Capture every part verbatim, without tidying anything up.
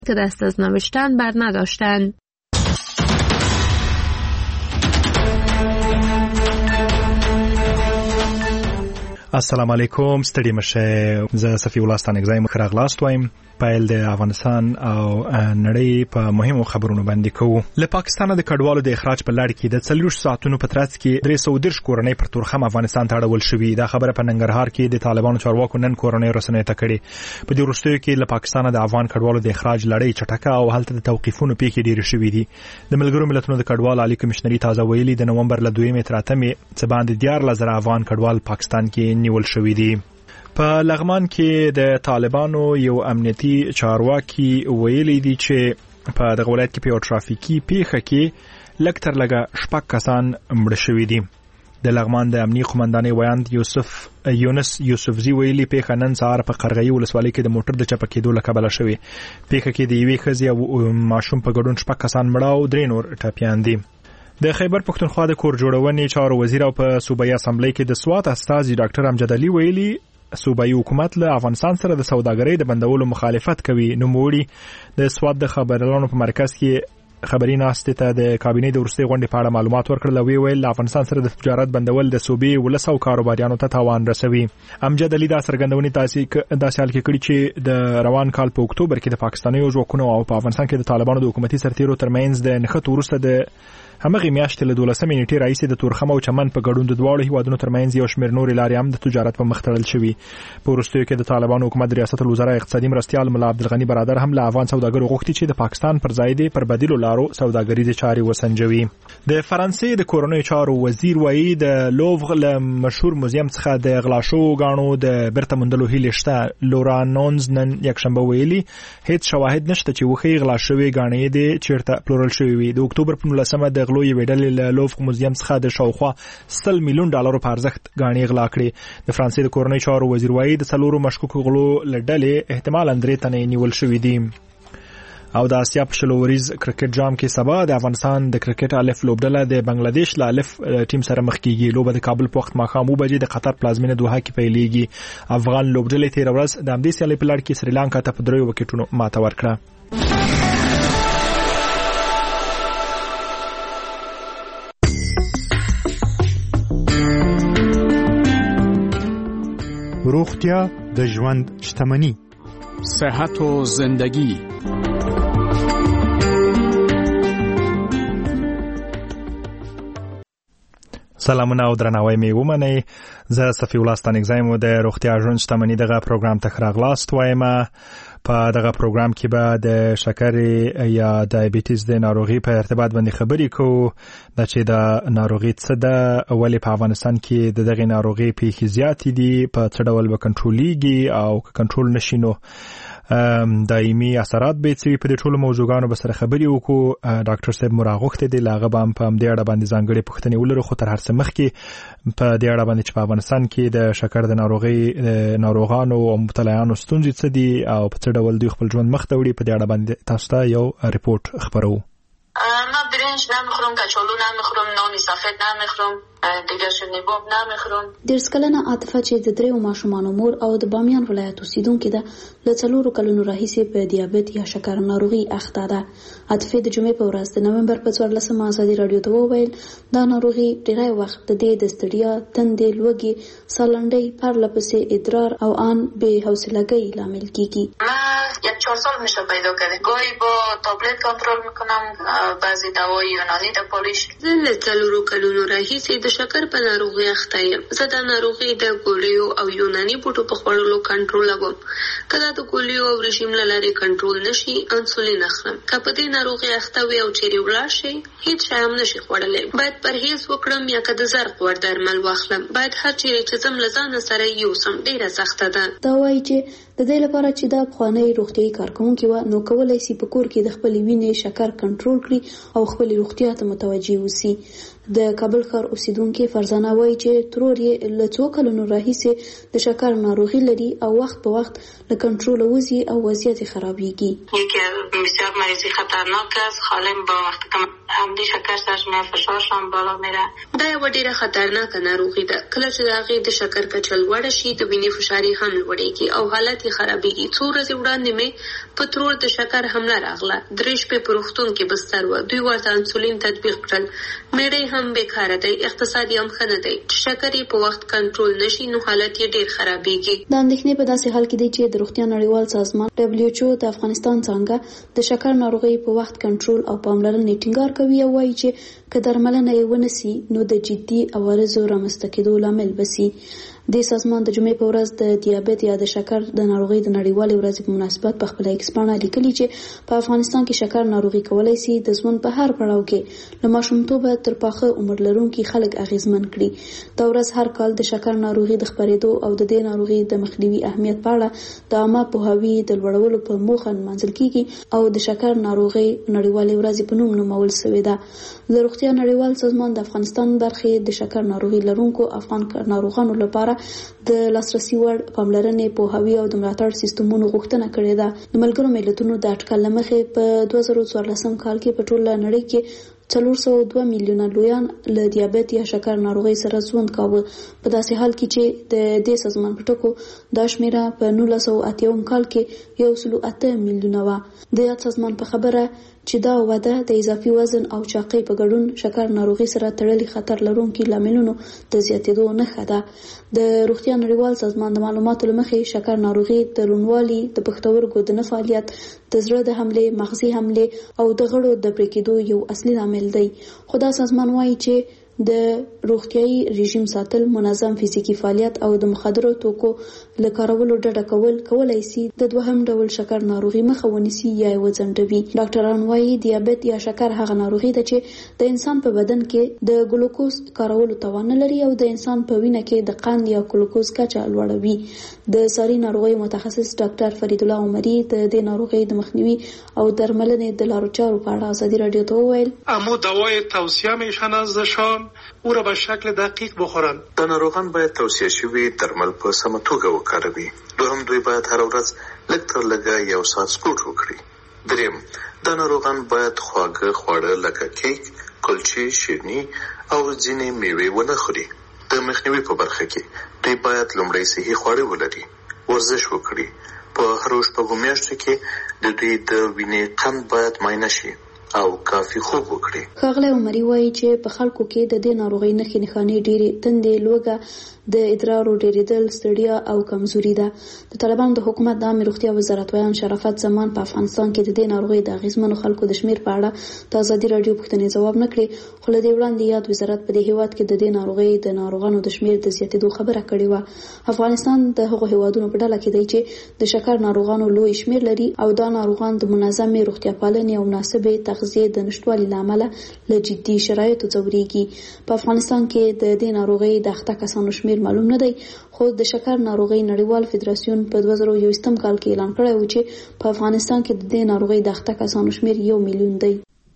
که دست از نوشتن بر نداشتند. السلام علیکم، ستړي مشه. زه صفی الله ستانکزی مخ راغلاست وایم. پایل د افغانستان او نړۍ په مهمو خبرونو باندې کوو. له پاکستانه د کډوالو د اخراج په لړ کې د څلور ساعتونو په ترڅ کې درې سوه دېرش کورنۍ پر تورخم افغانستان ته اړول شوې. دا خبره په ننګرهار کې د طالبانو چارواکو نن کورنۍ رسنیو ته کړې. په دې وروستیو کې له پاکستانه د افغان کډوالو د اخراج لړۍ چټکه او هلته د توقیفونو پیښې ډېرې شوې دي. د ملګرو ملتونو د کډوالو عالی کمشنري تازه ویلي د نومبر له دویمې تر اتمې څه باندې دیارلس زره افغان کډوال پاکستان کې نیول شوي دي. په لغمان کې د طالبانو یو امنیتي چارواکي ویلي دي چې په دغه ولایت کې په یو ترافیکي پیښه کې لږ تر لږه شپږ کسان مړه شوي دي. د لغمان د امنیتي قومندانۍ ویاند یوسف یونس یوسفزي ویلي پیښه نن سهار په قرغیو ولسوالۍ کې د موټر د چپه کېدو له کبله شوې. پیښه کې د یوې ښځې او ماشوم په ګډون شپږ کسان مړه او درې نور ټپیان دي. د خیبر پښتونخوا د کور جوړونې چارو وزیر او په صوبایي اسمبلی کې د سوات استازي ډاکټر امجد علي ویلي صوبایي حکومت له افغانستان سره د سوداګرۍ د بندولو مخالفت کوي. نوموړي د سوات د خبريالانو په مرکز کې خبري ناستې ته د کابینې د وروستي غونډې په اړه معلومات ورکړل. وی ویل افغانستان سره د تجارت بندول د صوبې ولس او کاروباریانو ته تاوان رسوي. امجد علي دا څرګندونې تاسې داسې حال کې کړي چې د روان کال په اکتوبر کې د پاکستاني ځواکونو او په افغانستان کې د طالبانو د حکومتي سرتیرو ترمنځ د نښتو وروسته د همغه میاشتې له دولسمې نیټې راهیسې د تورخم او چمن په ګډون د دواړو هیوادونو ترمنځ یو شمېر نورې لارې هم د تجارت په مخ تړل شوي. په وروستیو کې د طالبانو حکومت ریاست الوزرا اقتصادي مرستیال ملا عبدالغني برادر هم له افغان سوداګرو غوښتي چې د پاکستان پر ځای د پر بدیلو لارو سوداګریزې چارې وسنجوي. د فرانسې د کورنیو چارو وزیر وایي د لوڤر له مشهور موزیم څخه د غلا شوو ګاڼو د بیرته موندلو هیلې شته. لورا نونز نن یکشنبه ویلي هیڅ شواهد نشته چې وښیي غلا شوې ګاڼې دې چیرته پلورل شوې وي. د اکتوبر په نولسمه د غلو یوې ډلې لوف موزیم څخه د شاوخوا سل میلیون ډالرو په ارزښت غاڼې غلا کړې. د فرانسې د کورنیو چارو وزیر وایي د څلورو مشکوکو غلو له ډلې احتمالاً درې تنې نیول شوي دي. او د اسیا په شلوریز کرکټ جام کې سبا د افغانستان د کرکټ الف لوبډله د بنگلاديش له الف ټیم سره مخ کیږي. لوبه د کابل په وخت ماښام اوه بجې د قطر پلازمینه دوحه کې پیلېږي. افغان لوبډلې تیر ورځ د همدې سیالۍ په لړ کې سریلانکا ته په دریو وکټونو ماته ورکړه. روغتیا د ژوند شتمني. صحت و زندگی. سلامونه او درناوی مې ومنئ. زه صفی الله ستانکزی مو د روغتیا ژوند شتمني دغه پروګرام ته راغلاست وایم. په دغه پروګرام کې به د شکر یا ډایبټیز د ناروغي په ارتباط باندې خبرې کوو. دا چې د ناروغي څه ده، ولې په افغانستان کې د دغه ناروغي پیښې زیاتې دي، په څه ډول به کنټرولېږي او که کنټرول نشي نو دایمي اثرات به څه وي. په دې ټولو موضوعګانو به سره خبرې وکړو. ډاکټر صاحب مو راغوښتی دی، له هغه به هم په همدې اړه باندې ځانګړې پوښتنې ولرو. خو تر هر څه مخکې په دې اړه باندې چې په افغانستان کې د شکر د ناروغۍ ناروغانو او مبتلایانو ستونزې څه دي او په څه ډول دوی خپل ژوند مخ ته وړي، په دې اړه باندې تاسو ته یو ریپورت خبرو. من برنج نمیخورم، کچالو نمیخورم، نان سفید نمیخورم، دیگه شنیباب نمیخورم. ډېر کلنه عاطفه چې د دریو ماشومانو مور او د بامیان ولایت اوسیدونکې ده، له څلورو کلونو راهیسې په دیابت یا شکر ناروغي اخته ده. عاطفه د جمعې په ورځ د نومبر په څوارلسمه ازادي راډیو ته وویل دا ناروغي ډېری وخت د دې د ستړیا، تندې، لوږې، سالنډۍ، پرله پسې ادرار او آن بې حوصلګۍ لامل کیږي. من یک چهار سال میشه پیدا کرده. گاهی با تابلت کنترل میکنم، بعضی دوای یونانی د پالیش. زه له څلورو کلونو راهیسې د شکر په ناروغي اخته یم. زه د ناروغي د ګولیو او یوناني بوټو په خوړلو کنټرولوم. کله د ګولیو او رژیم له لارې کنټرول نشي، انسولین اخلم. که په دې ناروغي اخته وي او چیرې ولاړ شي، هیڅ شی هم نشي خوړلی. باید پرهیز وکړم یا که د زرق وړ درمل واخلم. باید هر چیرې چې ځم له ځانه سره یوسم. ډېره سخته ده. دا وایي چې د دې لپاره چې دا پخوانۍ روغتیایي کارکوونکې وه، نو کولی شي په کور کې د خپلې وینې شکر کنټرول کړي او خپلې روغتیا ته متوجه اوسي. د کابل ښار اوسیدونکو فرزانه وایي چې ترور یې له څو کلونو راهیسې د شکر ناروغي لري او وخت په وخت له کنټرول وځي او وضعیت خرابېږي. یکی بسیار مریضی خطرناک است. حالا با وقتی که عمدی شکر سرشمه فشارشان بالا میره. دا یو ډیره خطرناکه ناروغي ده. کله چې د هغې د شکر کچه لوړه شي د وینې فشار هم لوړېږي او حالت یې خرابېږي. څو ورځې وړاندې مې په ترور د شکر حمله راغله. درې شپې په روغتون کې بستر وه. دوی ورته انسولین تطبیق کړل. میړه هم بیکاره دی، اقتصاد یې هم ښه نه دی. چې شکر یې په وخت کنټرول نشي نو حالت یې ډېر خرابېږي. د اندېښنې په داسې حال کې دی چې د روغتیا نړیوال سازمان دبلیو ایچ او د افغانستان څانګه د شکر ناروغۍ په وخت کنټرول او پاملرنې ټینګار کوي او وایي چې که درملنه یې ونسي نو د جدي عوارضو رامنځته کېدو لامل بسي. د سازمان د جمعې په ورځ د دیابت یا د شکر د ناروغۍ د نړیوالې ورځې په مناسبت په خپل ایکس پاڼه لیکلي چې په افغانستان کې شکر ناروغي کولای شي د ژوند په هر پړاو کې له ماشومتوبه تر پاخه عمر لرونکي خلک اغیزمن کړي. دا ورځ هر کال د شکر ناروغي د خپرېدو او د دې ناروغي د مخنیوي اهمیت په اړه د عامه پوهاوي د لوړولو په موخه نمانځل کیږي او د شکر ناروغي نړیوالې ورځې په نوم نومول شوې ده. د روغتیا نړیوال سازمان د افغانستان برخې د شکر ناروغي لرونکو افغان ناروغانو لپاره د لاسرسي وړ پاملرنې پوهاوي او د ملاتړ سیستمونو غوښتنه کړې ده. د ملګرو ملتونو د اټکل له مخې په دوه زره څوارلسم کال کې په ټوله نړۍ کې څلور سوه دوه میلیونه لویان له دیابت یا شکر ناروغۍ سره ژوند کاوه. په داسې حال کې چې د دې سازمان په ټکو دا شمیره په نولس سوه اتیا کال کې یو سل اته میلیونه وه. د یاد سازمان په خبره چې دا وده د اضافي وزن او چاقۍ په ګډون شکر ناروغي سره تړلي خطر لرونکي لاملونو د زیاتېدو نښه ده. د روغتیا نړیوال سازمان د معلوماتو له مخې شکر ناروغي د روڼوالي، د پښتورګو د نه فعالیت، د زړه د حملې، مغزي حملې او د غړو د پرې کېدو یو اصلي لامل دی. خو دا سازمان وایي چې د روغتیايي رژیم ساتل، منظم فزیکی فعالیت او د مخدرو توکو له کارولو ډډه کول کولای شي د دوهم ډول شکر ناروغي مخه ونیسي یا یې وځنډوي. ډاکټران وایي دیابت یا شکر هغه ناروغي ده چې د انسان په بدن کې د ګلوکوز کارولو توان نه لري او د انسان په وینه کې د قند یا ګلوکوز کچه لوړوي. د ساري ناروغي متخصص ډاکټر فرید الله عمری د دې ناروغي د مخنیوي او درملنې د لارو چارو په اړه ازادي رادیو ته وویل: اما دوای توصیه میشن ازشان او را به شکل دقیق بخورن. د ناروغان باید توصیه شوي درمل په سمه توګه وکاروي. دوهم دوی باید هر ورځ لږ تر لږه یو ساعت سپورټ وکړي. دریم، د ناروغان باید خواږه خواړه لکه کیک، کلچې، شیرني او ځینې میوې ونه خوري. د مخنیوي په برخه کې دوی باید لومړی صحي خواړه ولري، ورزش وکړي. په هرو شپږو میاشتو کې د دوی د وینې قند باید معاینه شي او کافي خوب وکړي. ښاغلی عمري وایي چې په خلکو کې د دې ناروغۍ نښې نښانې ډېرې تندې، لوږه، د ادرارو ډېرېدل، ستړیا او کمزوري ده. د طالبانو د حکومت د عامې روغتیا وزارت ویان شرافت زمان په افغانستان کې د دې ناروغۍ د اغېزمنو خلکو د شمېر په اړه د ازادي راډیو پوښتنې ځواب نه کړې، خو له دې وړاندې یاد وزارت په دې هېواد کې د دې ناروغۍ د ناروغانو د شمېر د زیاتېدو خبره کړې وه. افغانستان د هغو هېوادونو په ډله کې دی چې د شکر ناروغانو لوی شمېر لري او دا ناروغان د منظمې روغتیا پالنې او مناسبې تغذیې د نشتوالي له امله له جدي شرایطو ځورېږي. په افغانستان کې د دې ناروغۍ د اخته کسانو شمېر معلوم نه دی، خو د شکر ناروغۍ نړیوال فدراسیون په دوه زره یوویشتم کال کې اعلان کړی و چې په افغانستان کې د دې ناروغۍ د اخته کسانو شمېر یو میلیون دی.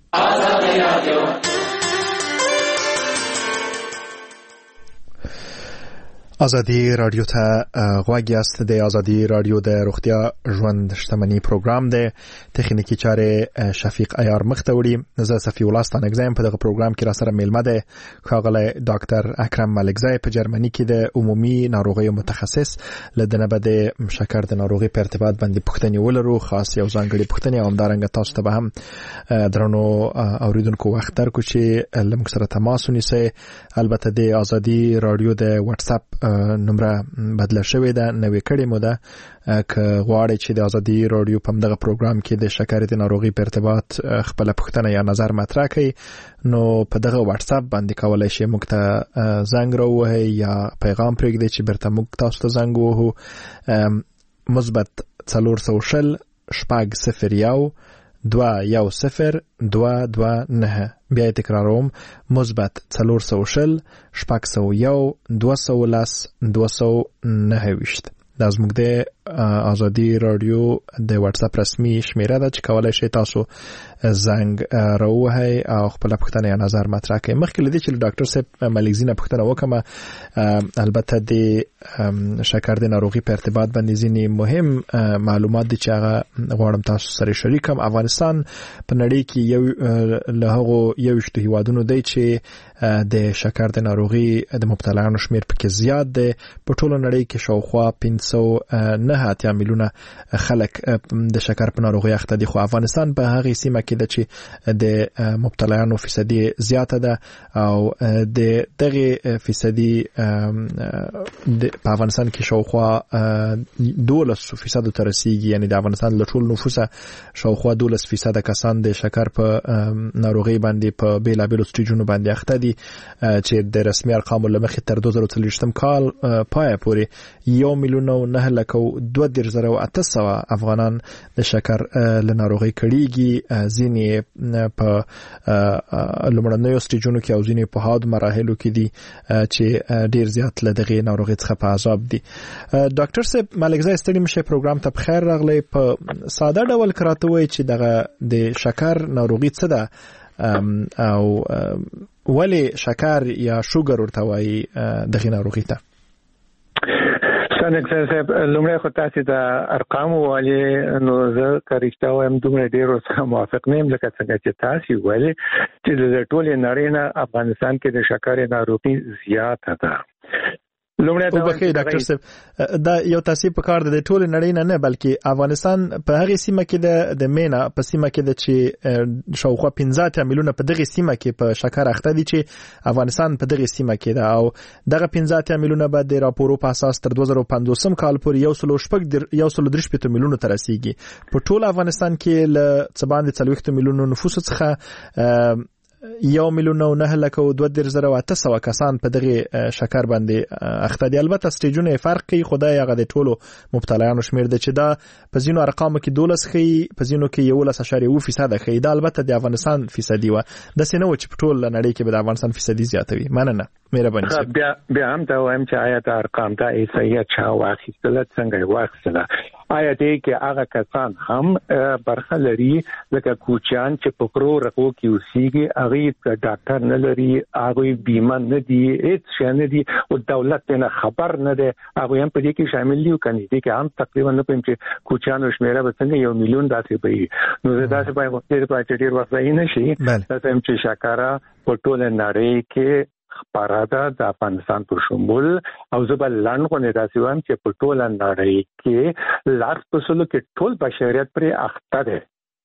ازادي رادیو ته غوږ یاست. د ازادي رادیو د روغتیا ژوند شتمنۍ پروګرام دی. تخنیکی چارې شفیق عیار مخته وړي. زه صفی الله ستانکزی په دغه پروګرام کې را سره میلمه دی ښاغلی ډاکټر اکرم ملکزی په جرمني کې د عمومي ناروغیو متخصص. له دنه به د شکر د ناروغۍ په ارتباط باندې پوښتنې ولرو، خاص یو ځانګړې پوښتنې او همدارنګه تاسو ته به هم درنو اوریدونکو وخت درکړو چې له موږ سره تماس ونیسئ. البته د ازادي رادیو د واتس اپ نمبر بدله شوې ده، نوې کړې مو ده. که غواړئ چې د ازادي رادیو په دغه پروګرام کې د شکر د ناروغۍ په ارتباط خپل پوښتنه یا نظر مطرح کړئ، نو په دغه واتس اپ باندې کولای شئ موږ ته زنګ راووهئ یا پیغام پرېږدئ چې بیرته موږ تاسو ته زنګ ووهو. مثبت څلور سوه شل شپږ صفر یو دوه یو صفر دوه دوه نهه. بیا تکراروم: مثبت څلور سوه شل شپږ سوه یو دوه سوه لس دوه سوه نهه ویشت. د زموږ د ازادي رادیو د واتس اپ رسمي شمیره ده چې کولای شئ تاسو زنګ راوهئ او خپل پوښتنه یا نظر مطرح کړئ. مخکې له دې چې ډاکټر صاحب ملکزینه پوښتنه وکړم، البته د شکر د ناروغي په ارتباط باندې ځینې مهم معلومات دي چې هغه غواړم تاسو سره شریکم. افغانستان په نړۍ کې یو له هغو یویشتو هیوادونو دی چې د شکر د ناروغي د مبتلایانو شمیر پکې زیات دی. په ټوله نړۍ کې شاوخوا پنځه سوه نهه اتیا میلیونه خلک د شکر په ناروغي اخته دي، خو افغانستان په هغه سیمه کې ده چې د مبتلایانو فیصدي زیاته ده او د دغه فیصدي په افغانستان کې شاوخوا دولس فیصد ته رسیږي. یعنی د افغانستان له ټول نفوسه شاوخوا دولس فیصد کسان د شکر په ناروغي باندې په بیلابیلو سټیجونو باندې اخته دي چې د رسمي ارقامو له مخې تر دوه زره څلوېښتم کال پای پورې یو میلیون او نه لک او دوه دېرش زره او اته سوه افغانان د شکر له ناروغۍ کړيږي. ځینې په لومړنیو سټیجونو کې او ځینې په حاد مراحلو کې دي چې ډیر زیات له دغه ناروغۍ څخه په عذاب دي. ډاکټر صاحب ملکزی ستړي مشه پروګرام ته بخیر راغلی. په ساده ډول کراته وای چې دغه د شکر ناروغي څه ده او ولی شکر یا شوګر ورته وایي دغه ناروغي ته؟ څنګه صاحب لومړی خو تاسو د ارقامو والی نو زه کاریشته وایم دومره ډیرو سره موافق نه یم لکه څنګه چې تاسو ویلي چې د ټولې نړۍ نه افغانستان کې د شکر ناروغي زیاته ده. لومړی دا وکړئ ډاکټر صاحب دا یو تاسو په کار د ټول نړۍ نه نه بلکې افغانستان په هغه سیمه کې د مینا په سیمه کې د چې شاوخوا پنځه میلیونه په دغه سیمه کې په شکر اخته دي چې افغانستان په دغه سیمه کې ده او دغه پنځه میلیونه بعد د راپورو په اساس تر دوه زره پنځوسم کال پورې یو سل شپږ یو سل درې شپږ میلیونه تر رسیدي. په ټول افغانستان کې ل څه باندې څلوېښت میلیونه نفوس څخه یو میلیون او نه لک او دوه دېرش زره او اته سوه کسان په دغه شکر باندې اخته دي. البته سټیجونه فرق کوي، خدای هغه د ټولو مبتلایانو شمیر دی چې دا په ځینو ارقامو کې دولس خي په ځینو کې یولس اشاریه اووه فیصد خي. دا البته د افغانستان فیصدي و د سینو چې په ټول نړۍ کې به د افغانستان فیصدي زیاتوي. مننه مهرباني. بیا بیا هم دا وایم چې آیا د ارقام دا ایسایه چا واخیستل څنګه واخیستل؟ آیا دې کې هغه کسان هم برخه لري لکه کوچیان چې په کرو رقو کې اوسېږي، هغه ډاکټر نه لري، هغه بیمه نه دي، هیڅ شی نه دي او دولت نه خبر نه ده، هغه هم په دې کې شامل دي. کني دې کې هم تقریبا نه پېم چې کوچیانو شمیره به څنګه یو میلیون داسې وي. نو دا څه په وخت کې په ډېر وخت یې نشي دا هم چې شکر په ټول نړۍ کې خبره ده د افغانستان په شمول او زبل لاند کو نه داسې وایم چې په ټول نړۍ کې لاس په سلو کې ټول بشریت پر اخته ده.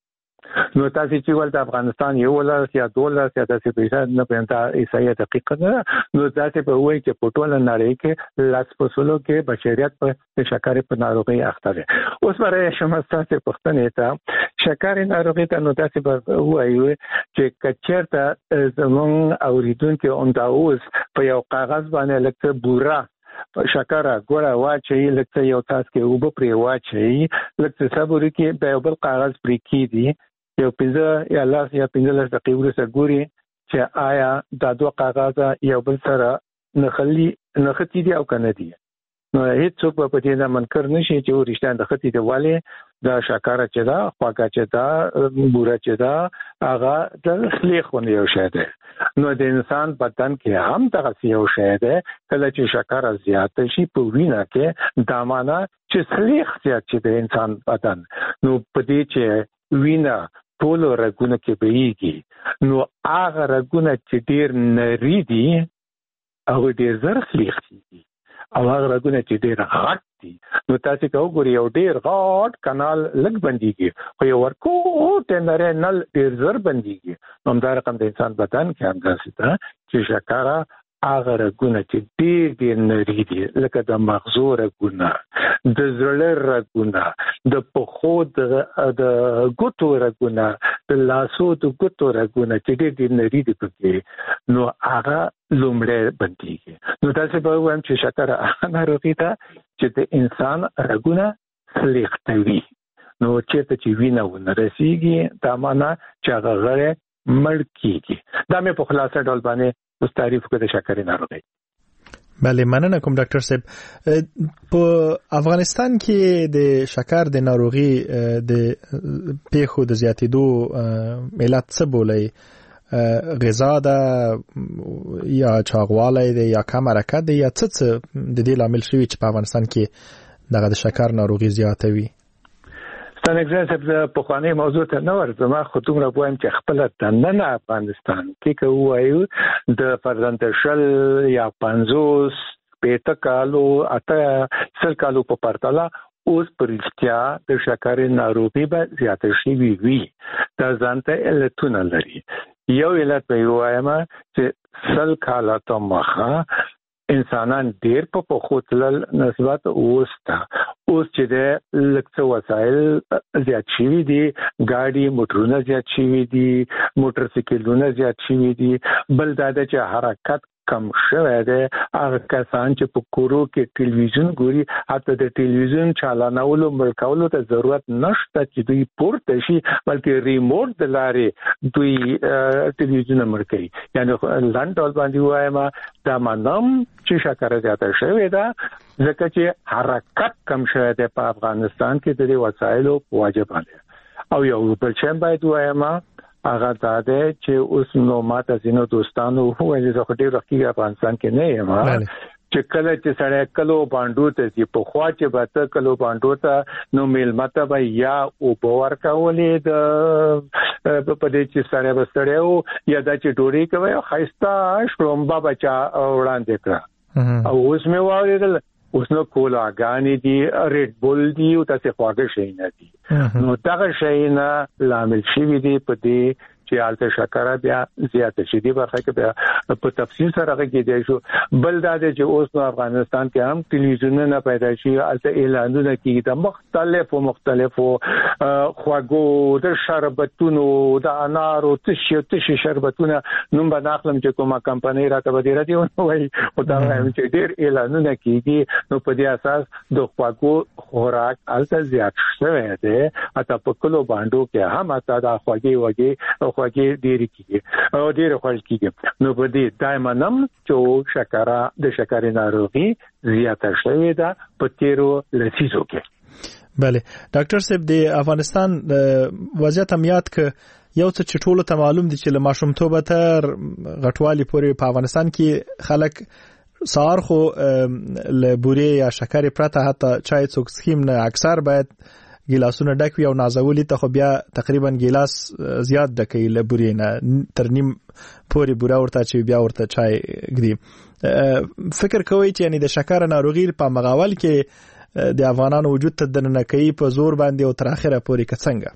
نو تاسو چې ول د افغانستان یو ولر یا دولر یا داسې پیسې نه پېنتا ایسایه دقیق نه نو تاسو په وایي چې په ټول نړۍ کې لاس په سلو کې بشریت په شکر په ناروغي اخته ده. اوس برای شما تاسو پښتنه ته شکر ناروغي ته نو تاسو په وایي چې کچرته زمون اوریدونکو انداوس په یو کاغذ باندې لکه بورا شکر ګوره واچي لکه یو تاس کې وب پرې واچي لکه صبر کې په بل کاغذ پرې کې دي یو پنځه یا لاس یا پنځه لاس دقیقې ورسره ګوري چې آیا دا دوه کاغذ یو بل سره نخلي نختی دي او کنه دي. نو هیڅ څوک په دې نه منکر نشي چې ورشتان د ختی دی والي دا شکر چې دا خواګه چې دا بوره چې دا هغه د خلیخونه یو شی دی. نو د انسان بدن کې هم دغه یو شی دی کله چې شکر زیات شي په وینه کې دا معنا چې خلیخ زیات شي د انسان بدن نو په دې چې وینه ټول رګونه کې بهيږي نو هغه رګونه چې ډیر نری دي هغه ډیر زر خلیخ دي او هغه رګونه چې ډیر غټ دي نو تاسو کو ګوري یو ډیر غټ کانال لګ بنديږي خو یو ورکو ته نری نل ډیر زر بنديږي نو دا رقم د انسان بدن کې هم داسې ده چې شکر هغه رګونه چې ډیر ډیر نری دي لکه د مغزو رګونه د زړه رګونه د پخو د ګوتو رګونه د لاسو د ګوتو رګونه چې ډیر ډیر نری دي پکې نو هغه لومړی بنديږي. نو تاسو به وایم چې شکر ناروغي ده چې د انسان رګونه خلیختوي نو چې ته چې وینه ونه رسیږي دا معنا چې هغه غړي مړ کیږي. دا مې په خلاصه ډول باندې اوس تعریف کوم د شکر ناروغي. بله مننه کوم ډاکټر صاحب. په افغانستان کې د شکر د ناروغي د پیښو د زیاتېدو علت څه بولي؟ غذا ده یا چاغوالی ده یا کم حرکت ده یا څه څه د دې لامل شوي چې په افغانستان کې دغه د شکر ناروغي زیاتوي؟ ستنګ صاحب په خوانې موضوع ته نه ورځم، خو دومره وایم چې خپل دننه افغانستان کې که وایو د فرزند شل یا پنځوس پېته کالو اته سل کالو په پرتله اوس پر اختیا د شکر ناروغي به زیاته شي وي. دا ځانته علتونه لري. یو علت به وایم چې سل کاله ته مخه انسانان ډیر په پخوتل نسبت اوس تا اوس چې د لکه وسایل زیات شوي دي، ګاډي موټرونه زیات شوي دي، موټر سایکلونه زیات شوي دي. بل دا چې حرکت کم شوی دی. هغه کسان چې په کورو کې ټلویزیون ګوري، حتی د ټلویزیون چالانولو ملکولو ته ضرورت نشته چې دوی پورته شي، بلکې ریموټ د لارې دوی ټلویزیون مړ کوي. یعنی لنډ ډول باندې وایم دا منم چې شکر زیاته شوی ده ځکه چې حرکت کم شوی دی په افغانستان کې د وسایلو په وجه باندې. او یو بل څه باید وایم هغه دا ده چې اوس نو ماته زینو دوستانو وایي چې خو ډېر وخت افغانستان کې نه یم چې کله چې سړی کلو باندې ته چې په خوا چې به ته کلو باندې ته نو میلمته به یا او باور کولې د په دې چې سړی بستړیو یا دا چې ډوډۍ کوي خایسته شړومبه بچا وړاندې کړه. او اوس مې واورېدل اوس نو کولاګانې دي، ریډ بول دي او تاسو خواږه شي نه دي. نو دغه شي نه لامل شي دي په دې چې حالت شکر بیا زیات شي. دی برخه کې بیا په تفصیل سره کې دی شو. بل دا چې اوس په افغانستان کې هم ټلویزیونونه پیدا شي، البته اعلانونه کیږي د مختلفو مختلفو خواږو د شربتونو د انارو تشي تشي شربتونه نوم به ناخلم چې کومه کمپنۍ راته به دی راځي وایي او دا هم چې ډېر اعلانونه کیږي. نو په دې اساس د خواږو خوراک البته زیات شوی دی. اته په کلو باندې کې هم اته د خواږي وږي کې ډېری کیږي او ډېر خوښ کیږي. نو په دې دایمه نم چې شکر د شکر ناروغي زیاته شوې ده په تیرو لسیزو کې. بله ډاکټر صاحب د افغانستان وضعیت هم یاد ک یو څه چې ټول ته معلوم دي چې له ماشومتوبه تر غټوالي پورې په افغانستان کې خلک سار خو له بوري یا شکر پرته حتی چای څوک سکیم نه اکثر باید ګلاسونه ډک وي او نازولي ته خو بیا تقریبا ګلاس زیات ډکې له بوري نه تر نیم پورې بوره ورته چې بیا ورته چای ګدي. فکر کوي چې یعنی د شکر ناروغي په مغاول کې د افغانانو وجود ته دننه کوي په زور باندې او تر اخره پورې کڅنګ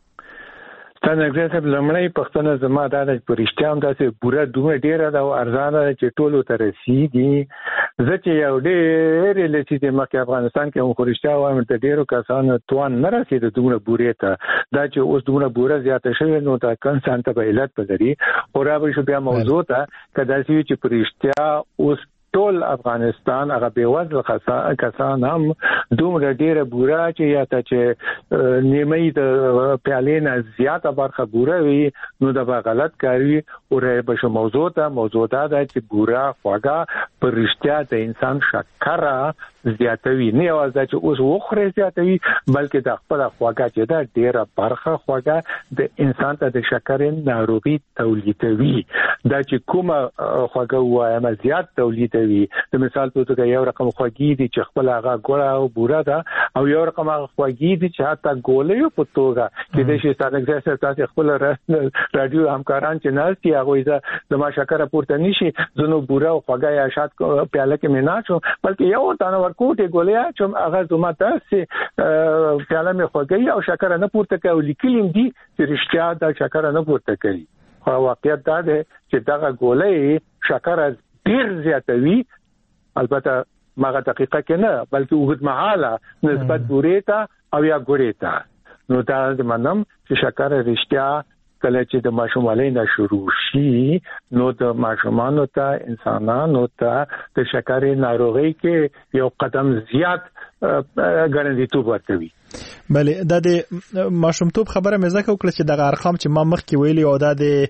څنګه صاحب لمړی پښتنه زما دا د پرشتیا هم داسې بوره دومره ډیره ده او ارزانه چې ټولو ته رسیږي. زه چې یو ډېر لسی د مکه افغانستان کې هم پرشتیا وایم ته ډیرو کسانو توان نه رسید دومره بورې ته. دا چې اوس دومره بوره زیاته شوی نو دا کنسان ته به علت پدري او را به شو بیا موضوع ته کدا چې پرشتیا اوس ټول افغانستان هغه بیوزله کسان هم دومره ډیره بوره چې یا ته چې نیمه د پیالې نه زیاته برخه بوره وي نو دا به غلط کوي او را به شو موضوع ته موضوع دا چې بوره خواږه پر رښتیا د انسان شکر زیاتوي، نه یوازې چې اوس وخوري زیاتوي بلکې د خپل خواږه چې دا ډیره برخه خواږه د انسان ته د شکر ناروغي تولیدوي. دا چې کومه خواږه وایم زیات تولیدوي، د مثال په توګه یو رقم خواږه دي چې خپل هغه ګوړه او بوره ده او یو رقم هغه خواږه دي چې حتی ګولې په توګه کې د شي ستاسو تاسو خپل رادیو همکاران چې نه سي هغه زما شکر پورته نشي زنو بوره او خواږه یا شات پیاله کې میناچو بلکې یو تنه ورکوټه ګولیا چې هغه زما تاسو پیاله می خوږی او شکر نه پورته کوي لیکلم دي چې رښتیا دا شکر نه پورته کوي. خو واقعیت دا ده چې دا ګولې شکر ډیر زیاتوي، البته ماغه دقیقه کې نه بلکې وګت مهاله نسبت بورې ته او یا ګورې ته. نو دا د منم چې شکر رښتیا کله چې د ماشومانو نه شروع شي نو د ماشومانو ته انسانانو ته د شکر ناروغي کې یو قدم زیات ګړندیتوب ورکوي. بله دا د ماشومتوب خبره مې ځکه وکړه چې دغه ارقام چې ما مخکې ویلي او دا د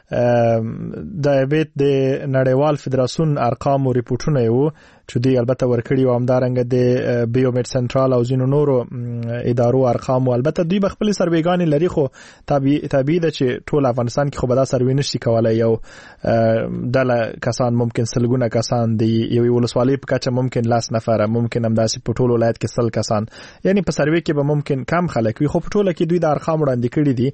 ډایابیت د نړیوال فدراسیون ارقام او ریپورتونه یو چې دوی البته ورکړي او همدارنګه د بیومټ سنټرال او زینو نورو ادارو ارقام او البته دوی بخپل سرویګان لري خو تابع ده چې ټول افغانستان کې خو به دا سروې نشي کولای یو ډله کسان ممکن سلګونه کسان دی یو ولسوالۍ په کچه ممکن لاس نفره ممکن هم داسې په ټول ولایت کې سل کسان یعنی په سروې کې به ممکن کم خلک وي خو په ټوله کې دوی د ارقام وړاندې کړي دي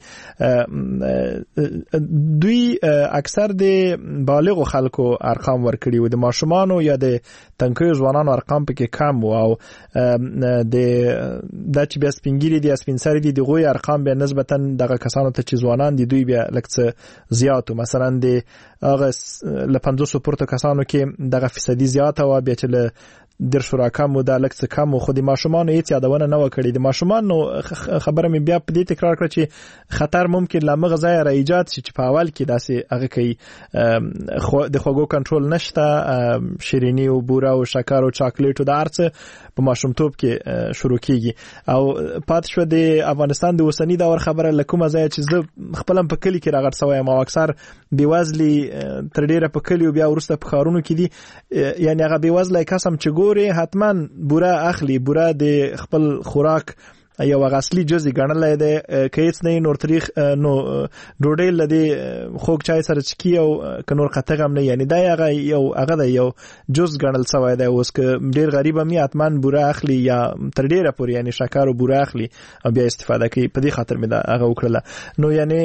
دوی اکثر د بالغ خلکو ارقام ورکړي و د ماشومانو یا د تنکیو ځوانانو ارقام پکې کم و او د د چې بیا سپینګری دي سپینسری دي دغه ارقام به نسبتا دغه کسانو ته چې ځوانان دي دوی بیا لکه زیاتو مثلا د هغه ل پنځوس پورته کسانو کې دغه فیصدي زیاته و بیا چې در شورا کم و د لکه کم و خو د ماشومان هیڅ یادونه نه وکړي د ماشومان نو خبره مې بیا په دې تکرار کړ چې خطر ممکن لمغه ځای را ایجاد شي چې په اول کې داسې هغه کوي د خوګو کنټرول نشته شیرینی او بوره او شکر او چاکلیټ او د ارڅ په ماشومتوب کې شروع کیږي او پات شو د افغانستان د وسنی دور خبره لکومه ځای چې زه خپل په کلی کې راغړ سوی ما اکثر بیوازلی تر ډیره په کلی او بیا ورسته په خارونو کې دي یعنی هغه بیوازلی قسم چې ګوري حتما بوره اخلي بوره د خپل خوراک یو غسلی جزئی ګڼلای دی کیس نه نور تاریخ نو ډوډۍ لدی خوک چای سره چکی او کنور قطغم نه یعنی دا هغه یو هغه د یو جز ګڼل سوی دی اوس ک ډیر غریب می اتمن بوره اخلي یا تر ډیره پور یعنی شکر او بوره اخلي او بیا استفاده کوي په دې خاطر می دا هغه وکړه نو یعنی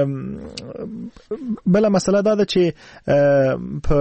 بل مسله دا ده چې په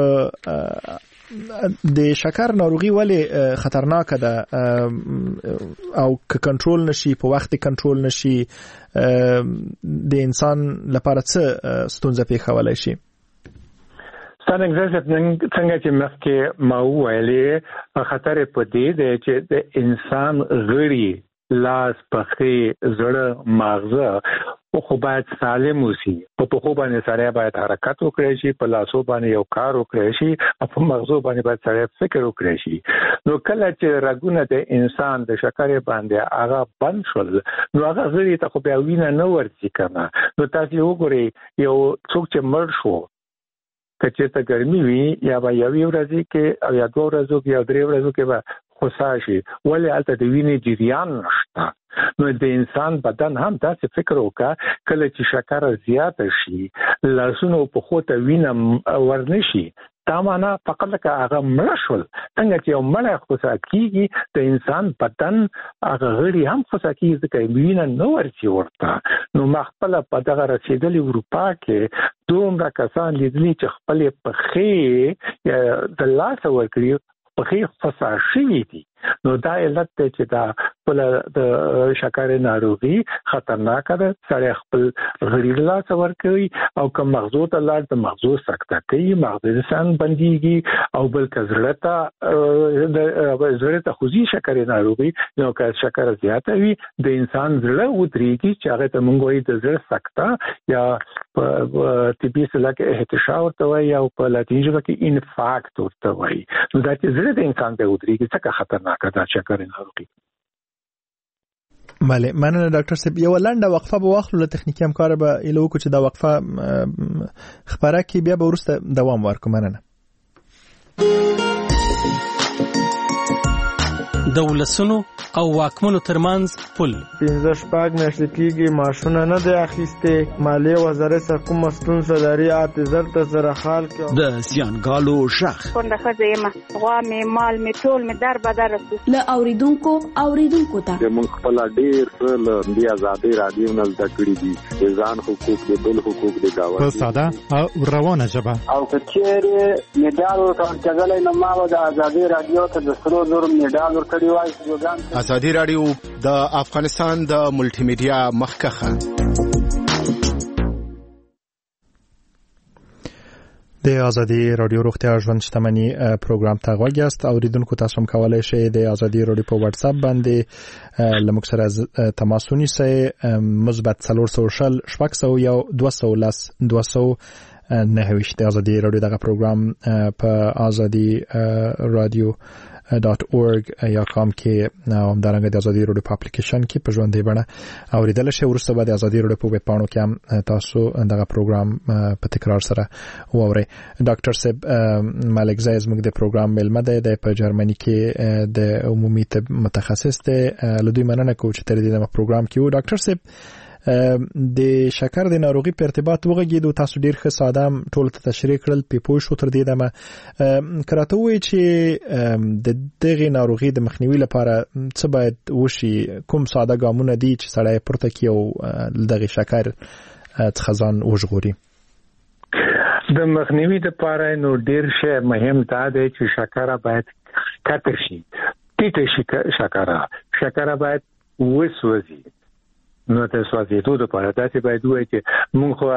د شکر ناروغي ولی خطرناک ده او که کنټرول نشي په وخت کنټرول نشي د انسان لپاره څه ستونزه پیښولای شي څنګه څنګه چې مخکې ما ویلې خطر په دې دی چې د انسان غړي لاس پخې زړه ماغزه خو باید سالم اوسي په په خو باندې سره باید حرکت وکړي شي په لاسو باندې یو کار وکړي شي او په مغزو باندې باید سره فکر وکړي شي نو کله چې رګونه د انسان د شکر باندې هغه بند شول نو هغه غړي ته خو بیا وینه نه ورځي کنه نو تاسو وګورئ یو څوک چې مړ شو کچې ته ګرمي وي یا با یو ورځې کې او یا دوه ورځې کې یا درې ورځې کې به خوشاشي ولې البته د وینې جریان نشته نو د انسان بدن هم داسې فکر وکړه کله چې شکر زیات شي لاسونو په خوته وینه ورنشي دا معنا فقط لکه هغه مړ شول څنګه چې یو مړ خوسا کیږي د انسان بدن هغه غړي هم خوسا کیږي ځکه وینه نه ورچی ورته نو مخبل په دغه رسیدلې اروپا کې دومره کسان لیدلي چې خپل پخې د لاس ورکړي پخې خوسا شوي دي نو دا علت دی چې دا خپل د شکر ناروغي خطرناک ده سره خپل غړي لا څور کوي او کوم مغزو ته لاړ د مغزو سکته کوي مغز انسان بنديږي او بل کزړه د زړه خوځي شکر ناروغي نو که شکر زیات وي د انسان زړه ودرېږي چې هغه ته مونږ وایي د زړه سکته یا په طبي اصطلاح کې اهتشاء ورته وایي او په لاتیني ژبه کې انفارکټ ورته وایي نو دا چې زړه د انسان ته ودرېږي څه خطرناک دا شکر ناروغي بله مننه ډاکټر صاحب یو لنډه وقفه به واخلو له تخنیکی همکار به الهو کو چې دا وقفه خبره کې بیا به ورسته دوام ورکو مننه دولسونو او واکمنو ترمنځ پل پنځه شپږ میاشتې کېږي معاشونه نه دی اخیستې مالیې وزارت سره کومه ستونزه لري حافظر ته سره حال کې د زیانګالو شخ کونډه ښځه یم غوا مې مال مې ټول مې در بدر له اوریدونکو اوریدونکو ته موږ خپل ډېر له دې آزادۍ رادیو نه زده کړي دي د ځان حقوق د بل حقوق د گاوند په ساده او روانه ژبه او کچېره میډال ورکړل نو ما د آزادۍ رادیو ته د سرو زر میډال ورکړی وای ازادي رادیو د افغانستان د ملټي میډیا مخکخه د ازادي رادیو روغتیا ژوند شتمنۍ پروګرام ته غوږیاست اوریدونکو تاسو هم کولای شئ د ازادي رادیو په واتس اپ باندې لمک سره تماس ونیسئ مثبت څلور سوه شل شپږ سوه یو دوه سوه لس دوه سوه نهه ویشت د ازادي رادیو دغه پروګرام په ازادي رادیو ډاټ اورګ یا کام کې او همدارنګه د ازادي رادیو په اپلیکیشن کې په ژوندۍ بڼه اوریدل شي. ورسته به د ازادي رادیو په ویب پاڼو کې هم تاسو دغه پروګرام په تکرار سره واورئ. ډاکټر صاحب ملک زای زموږ د پروګرام ملمه ده د په جرمني کې د عمومي طب متخصص ده. لدوی مننه کوم چې تر دې د پروګرام کې و. ډاکټر صاحب د شکر د ناروغي په ارتباط وغږیدو، تاسو ډیر ښه ساده ټول ته تشریح کړل، په پوه شو تر دې دمه کراته وی چې د دغه ناروغي د مخنیوي لپاره څه باید وشي، کوم ساده ګامونه دي چې سړی پورته کړي او دغه شکر څخه ځان وژغوري؟ د مخنیوي لپاره نو ډیر شی مهم دا دی چې شکر باید کته شي، ټیټه شي شکر شکر باید وسوځي. نو ته سوځېدو د پاره داسې باید وایي چې مونږ خو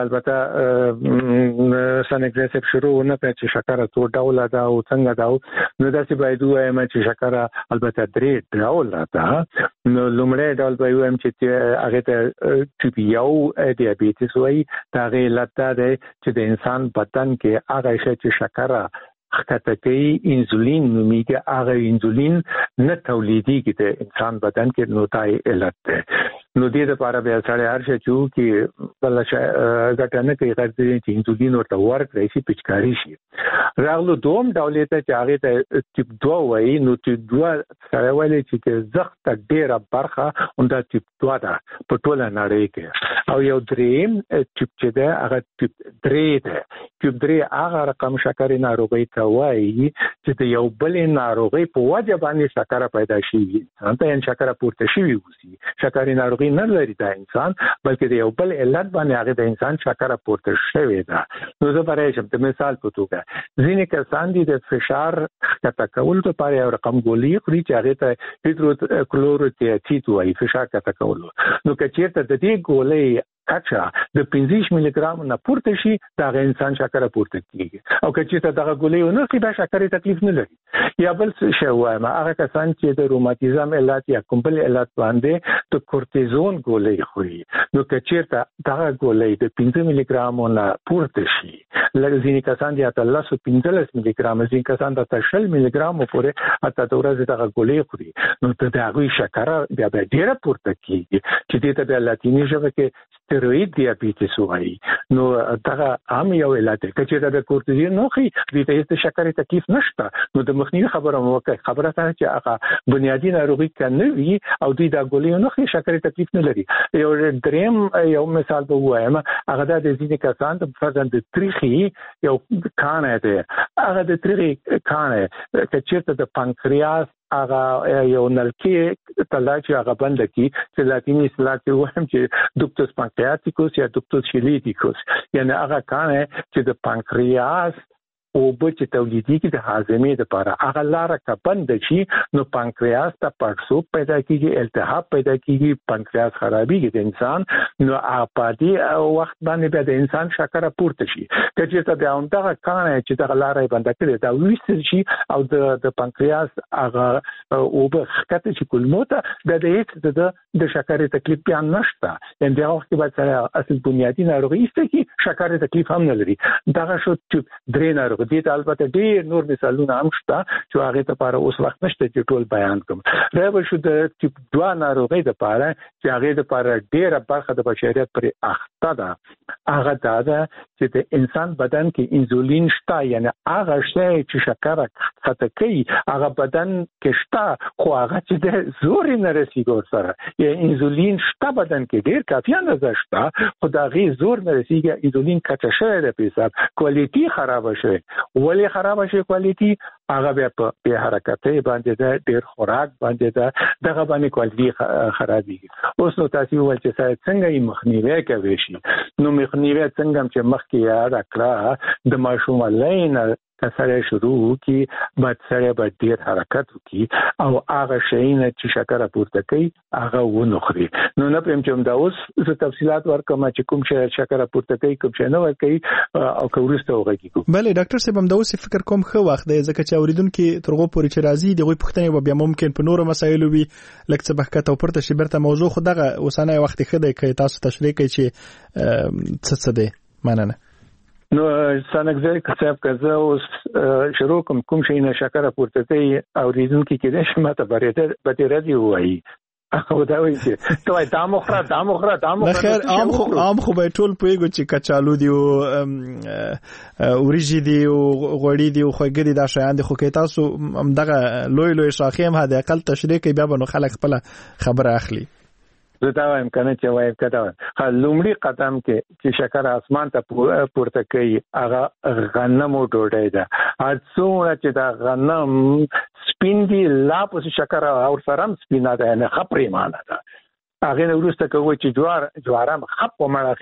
البته سنګریسپ شروع نه کړ چې شکر ته ډول دا او څنګه دا، نو داسې باید وایي چې شکر البته درې ډول راته. نو لومړی ډول به وایم چې هغه ته ټیپ یو دیابیټس وایي. دا غي لته ده چې د انسان بدن کې هغه شی چې شکر خطه کوي انسولین نومیږي، هغه انسولین نه تولیدېږي د انسان بدن کې، نو دا علت ده. نو دې لپاره به سړی هر شي چې بل شي غټنه کوي غږ چې انسولین ورته ورکړي شي پچکاری شي. راغلو دوم ډول ته چې هغه ته ټیپ دوه وایي. نو ټیپ دوه سره وایي چې زخت ډیره برخه اوندا ټیپ دوه ده په ټوله نړۍ کې. او یو دریم ټیپ چې ده هغه ټیپ درې ده. ټیپ درې هغه رقم شکر ناروغي ته وایي چې د یو بل ناروغي په وجه باندې شکر پیدا شي، ځانته یې شکر پورته شي وي. شکر ناروغي نه لري دا انسان، بلکې د یو بل علت باندې هغه د انسان شکر پورته شوی ده. نو زه برای شم د مثال په توګه ځینې کسان دي د فشار کته کول لپاره یو رقم ګولۍ خوري چې هغه ته هایدروکلوروتیازید وایي، فشار کته کول. نو که چیرته د دې ګولۍ اچھا د پنځه ملي ګرام نه پورته شي دا انسان شکر پورته کیږي. او که چې دغه ګولۍ ونه خي دا شکر تکلیف نه لري. یا بل څه وایم هغه کسان چې د روماتیزم علت یا کوم بل علت باندې د کورتیزون ګولۍ خوري، نو که چیرته دغه ګولۍ د پنځه ملي ګرام نه پورته شي، لکه ځینې کسان دي اته لس او پنځلس ملي ګرام، ځینې کسان د شل ملي ګرام پورې اته د ورځې دغه ګولۍ خوري، نو د هغه شکر بیا به ډیره پورته کیږي چې دې ته د لاتینی ژبه کې steroid diabetes وایي. نو دغه عام یو علت دی. که چې د کورتیزون نو خي د دې شکر تکلیف نشته، نو د مخنیوي خبره مو کوي. خبره ده چې هغه بنیادی ناروغي کنه وي او دوی د ګولۍ نو خي شکر تکلیف نه لري. یو دریم یو مثال به وایم، هغه د ځینې کسان د فرضاً د تریخي یو کانه ده، هغه د تریخي کانه چې چیرته د پانکریاس هغه یو نلکې تلا چې هغه بند کی چې لاتینی اصطلاح کې وایم چې دوکتوس پانکریاتیکوس یا دوکتوس شیلیتیکوس، یعنی هغه کانه چې د پانکریاس او بچ تولیدي د هاضمې لپاره هغه لاره کا بند شي، نو پانکریاس ته پړسوب پیدا کیږي، التهاب پیدا کیږي، پانکریاس خرابېږي د انسان. نو اپادي وخت باندې به د انسان شکر پورته شي. که چې ته همدغه کانه چې دغه لاره بند کړي دا وېستل شي او د د پانکریاس هغه او به خطه چې کولموته د دې د د شکر تکلیف بیان نشته. ان دغه وخت به سره اصل بنیادی ناروغي است چې شکر تکلیف هم نه لري. دغه شو درې ناروغي دي. البته ډېر نور مثالونه هم شته چې هغه ته لپاره اوس وخت نشته چې ټول بیان کوم. راو شو د ټیپ دوه ناروغي لپاره چې هغه لپاره ډېره برخه د بشریت پر اخته ده. هغه دا ده چې د انسان بدن کې انسولین شته، یعنی هغه شی چې شکر خطه کوي هغه بدن کې شته، خو هغه چې د زور نه رسیږي سره. یعنی انسولین شته بدن کې ډېر کافي اندازه شته، خو دا غي زور نه رسیږي، انسولین کچه شوی د پیساب کوالټي خراب شوی. ولی خراب شي کوالټي هغه بیا په حرکتې باندې ده، ډېر خوراک باندې ده، دغه باندې کوالټي خرابېږي. اوس نو تاسو ول چې څنګه یې مخنیوي کوي شي. نو مخنیوي څنګه چې مخکې یاد کړه د ماشومانۍ نه کسره شروع کی بعد سره به ډیر حرکت وکي او هغه شی نه چې شکر پورته کوي هغه ونخري. نو نه پم چې دا اوس څه تفصيلات ورکوم چې کوم شی شکر پورته کوي کوم شی نه ورکوي او کورسته وغږیږي. بله ډاکټر صاحب هم دا اوس فکر کوم خو وخت دی ځکه چې اوریدونکو ترغو پورې چې راځي دغه پوښتنه به ممکن په نورو مسایلو وي لکه څه بحث او پورته شي برته موضوع خو دغه اوسانه وخت خدای کوي تاسو تشریح کوي چې څه څه دی مننه. نو څنګه صاحب کزه اوس شروع کوم کوم شي نه شکر پورته کوي او ریدونکو کې د شماته بریته به راځي وایي او دا وایي چې توای دامخره دامخره دامخره خیر عام خو عام خو به ټول پویګو چې کچالو دی او اوریجی دی او غوړی دی او خوګری دا شیان دي خو کې تاسو همدغه لوی لوی شاخې هم هدا اقل تشریح کوي بیا به نو خلک خپل خبره اخلي زه دا وایم کنه چې وایم کدا لومړی قدم کې چې شکر اسمان ته پورته کوي هغه غنمو ډوډۍ ده اڅونه چې دا غنم سپین دی لا په شکر او سرم سپینا ده نه خپري معنا ده هغه نو ورسته کوي چې جوار جوارم خپ په مړه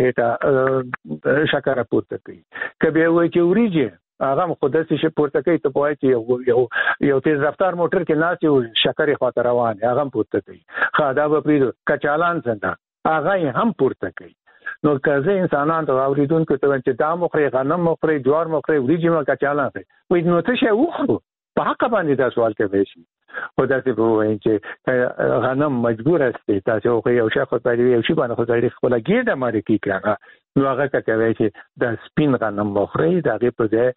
خېټه شکر پورته کوي کبه وای چې وریجه هغه خود څه شي پورته کوي ته پوهی چې یو یو تیز رفتار موټر کې ناس یو شکرې خاطر روان هغه پورته کوي خادا به پریدو کچالان څنګه هغه هم پورته کوي نو کله انسانان ته اوریدونکو ته چې دا مخري غنم مخري جوار مخري وریجې ما کچالان کوي وای نو څه شي وخورو په حق باندې دا سوال کوي شي خدا دې په وایي چې غنم مجبور است تاسو خو یو شخص په یو شی باندې خو ځای خپل ګیډه ماري کی کړه نو هغه ته کوي چې د سپین غنم مخري دا غي په ځای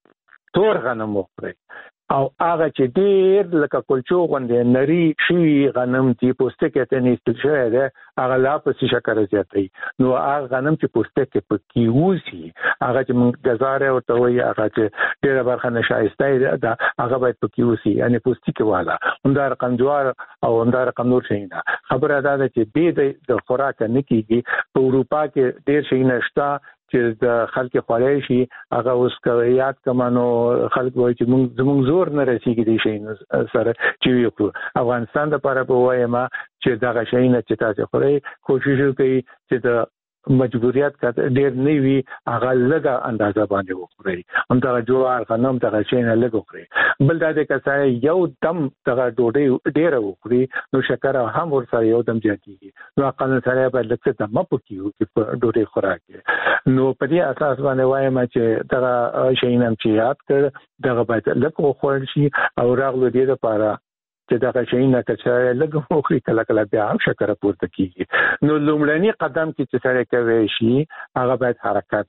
تور غنم مخري او هغه چې ډیر لکه کلچو غوندې نری شي غنم چې پوستکي ته نيستل شوی دی هغه لا په شکر زیاتوي نو هغه غنم چې پوستکي په کیوسی هغه چې موږ گزاره او ته وایي هغه چې ډیره برخه نشایسته ده هغه باید په کیوسی یعنی پوستکي والا همدا رقم جوار او همدا رقم نور شي نه خبره ده چې به د خوراک نه کیږي په اروپا کې ډیر شي نشتا چې د خلک خوړای شي هغه اوس کوي یاد کمانو خلک وایي چې موږ زموږ زور نه رسیږي دي شي سره چې یو افغانستان د لپاره په وایما چې دا شي نه چې تاسو خوري کوشش وکړي چې د مجبوریت کا ډیر نه وي هغه لږه اندازه باندې وخوري هم دا جوار غنم دا شي نه لږ وخوري بل دا د کسای یو دم دا ډوډۍ ډیر وخوري نو شکر هم ورسره یو دم زیاتیږي نو اقل سره به لکه د مپو کیو چې ډوډۍ خوراک نو په دې اساس باندې وایم چې دا شي نه چې یاد کړ دا باید لږ وخورل شي او راغلو دې لپاره چې دا شي نه کچای لږ وخوري کله کله بیا هم شکر پورته کیږي نو لومړنی قدم کې چې سره کوي شي هغه باید حرکت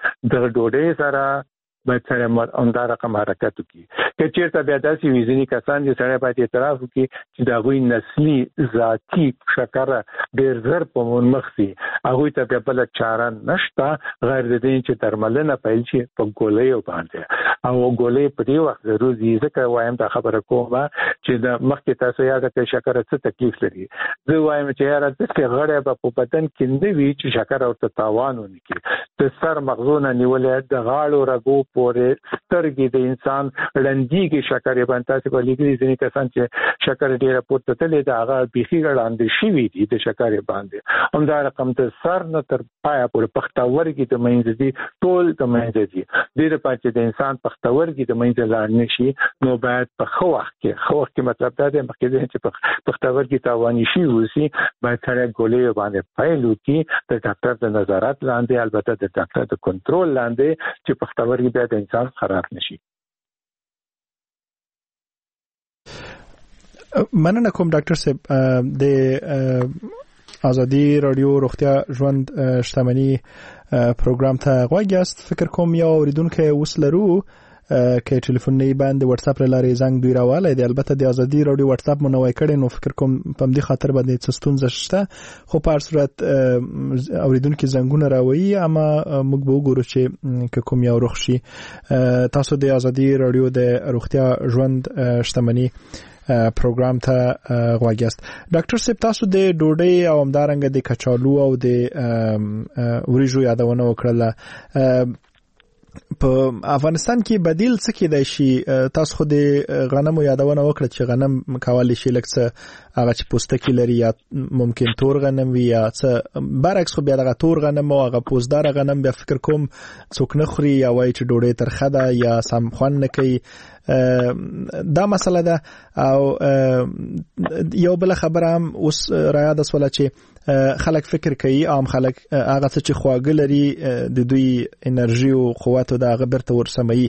د ډوډۍ سره باید سره اوندا رقم حرکت وکړي چې چیرته بیا داسې ویزنی کسان چې سره باید اعتراف وکړي چې دا غوي نسلی ذاتی شکر ډیر زر په مخسي هغه ته بیا بل چاره نشته غیر د دې چې درملنه پیل شي په ګولې باندې او ګولې په دې وخت ضروري ځکه وایم دا خبره کومه چې د مخکې تاسو یاد کړئ شکر څه تکلیف لري زه وایم چې یاره د غړې په بدن کې نه وی چې شکر او تاوان ونکړي د سر مغزونه نیولې د غاړو رګو پورې سترګې د انسان لندېږي شکر باندې تاسو په لګري ځینې کسان چې شکر ډیره پورته تللی دا هغه بيخي وړاندې شوی دي د شکر باندې هم دا رقم ته سر نه تر پایا پورې پختاورګي د مینځ دي ټول د مینځ دي د دې په چې د انسان پختاورګي د مینځ لاړ نشي نو باید په خو وخت کې خو وخت کې مطلب دا دی مخکې چې پختاورګي تاواني شي وسی باید سره ګولې باندې فایل وکي د ډاکټر د نظارت لاندې البته د ډاکټر د کنټرول لاندې چې پختاورګي بیا د انسان خراب نشي مننه کوم ډاکټر صاحب د ازادي رادیو روغتیا ژوند شتمنی پروګرام ته غواړم فکر کوم یو اوریدونکو وسلرو کې ټلیفون نه باندې واتس اپ لاري زنګ دوی راواله دی البته د ازادي رادیو واتس اپ منوي کړي نو فکر کوم په دې خاطر باندې څه ستونزه شته خو په هر صورت اوریدونکو زنګونه راوي اما موږ به وګورو چې کوم یو روغ شي تاسو د ازادي رادیو د روغتیا ژوند شتمنی پروګرام ته غواګست ډاکټر صاحب تاسو د ډوډۍ او همدارنګه د کچالو او د وریجو یادونه وکړه په افغانستان کې بدیل څه کېدای شي تاسو خو د غنمو یادونه وکړه چې غنم کولای شي لکه هغه چې پوستکی لري یا ممکن تور غنم وي یا څه برعکس خو بیا دغه تور غنم او هغه پوزدار غنم بیا فکر کوم څوک نه خوري یا وایي چې ډوډۍ ترخه ده یا سم خوند نه کوي دا مسله ده او یو بل خبره هم اوس راياده سواله چې خلک فکر کوي عام خلک هغه څه چې خواږه لري د دوی انرژي او قوت او د هغه برته ورسمي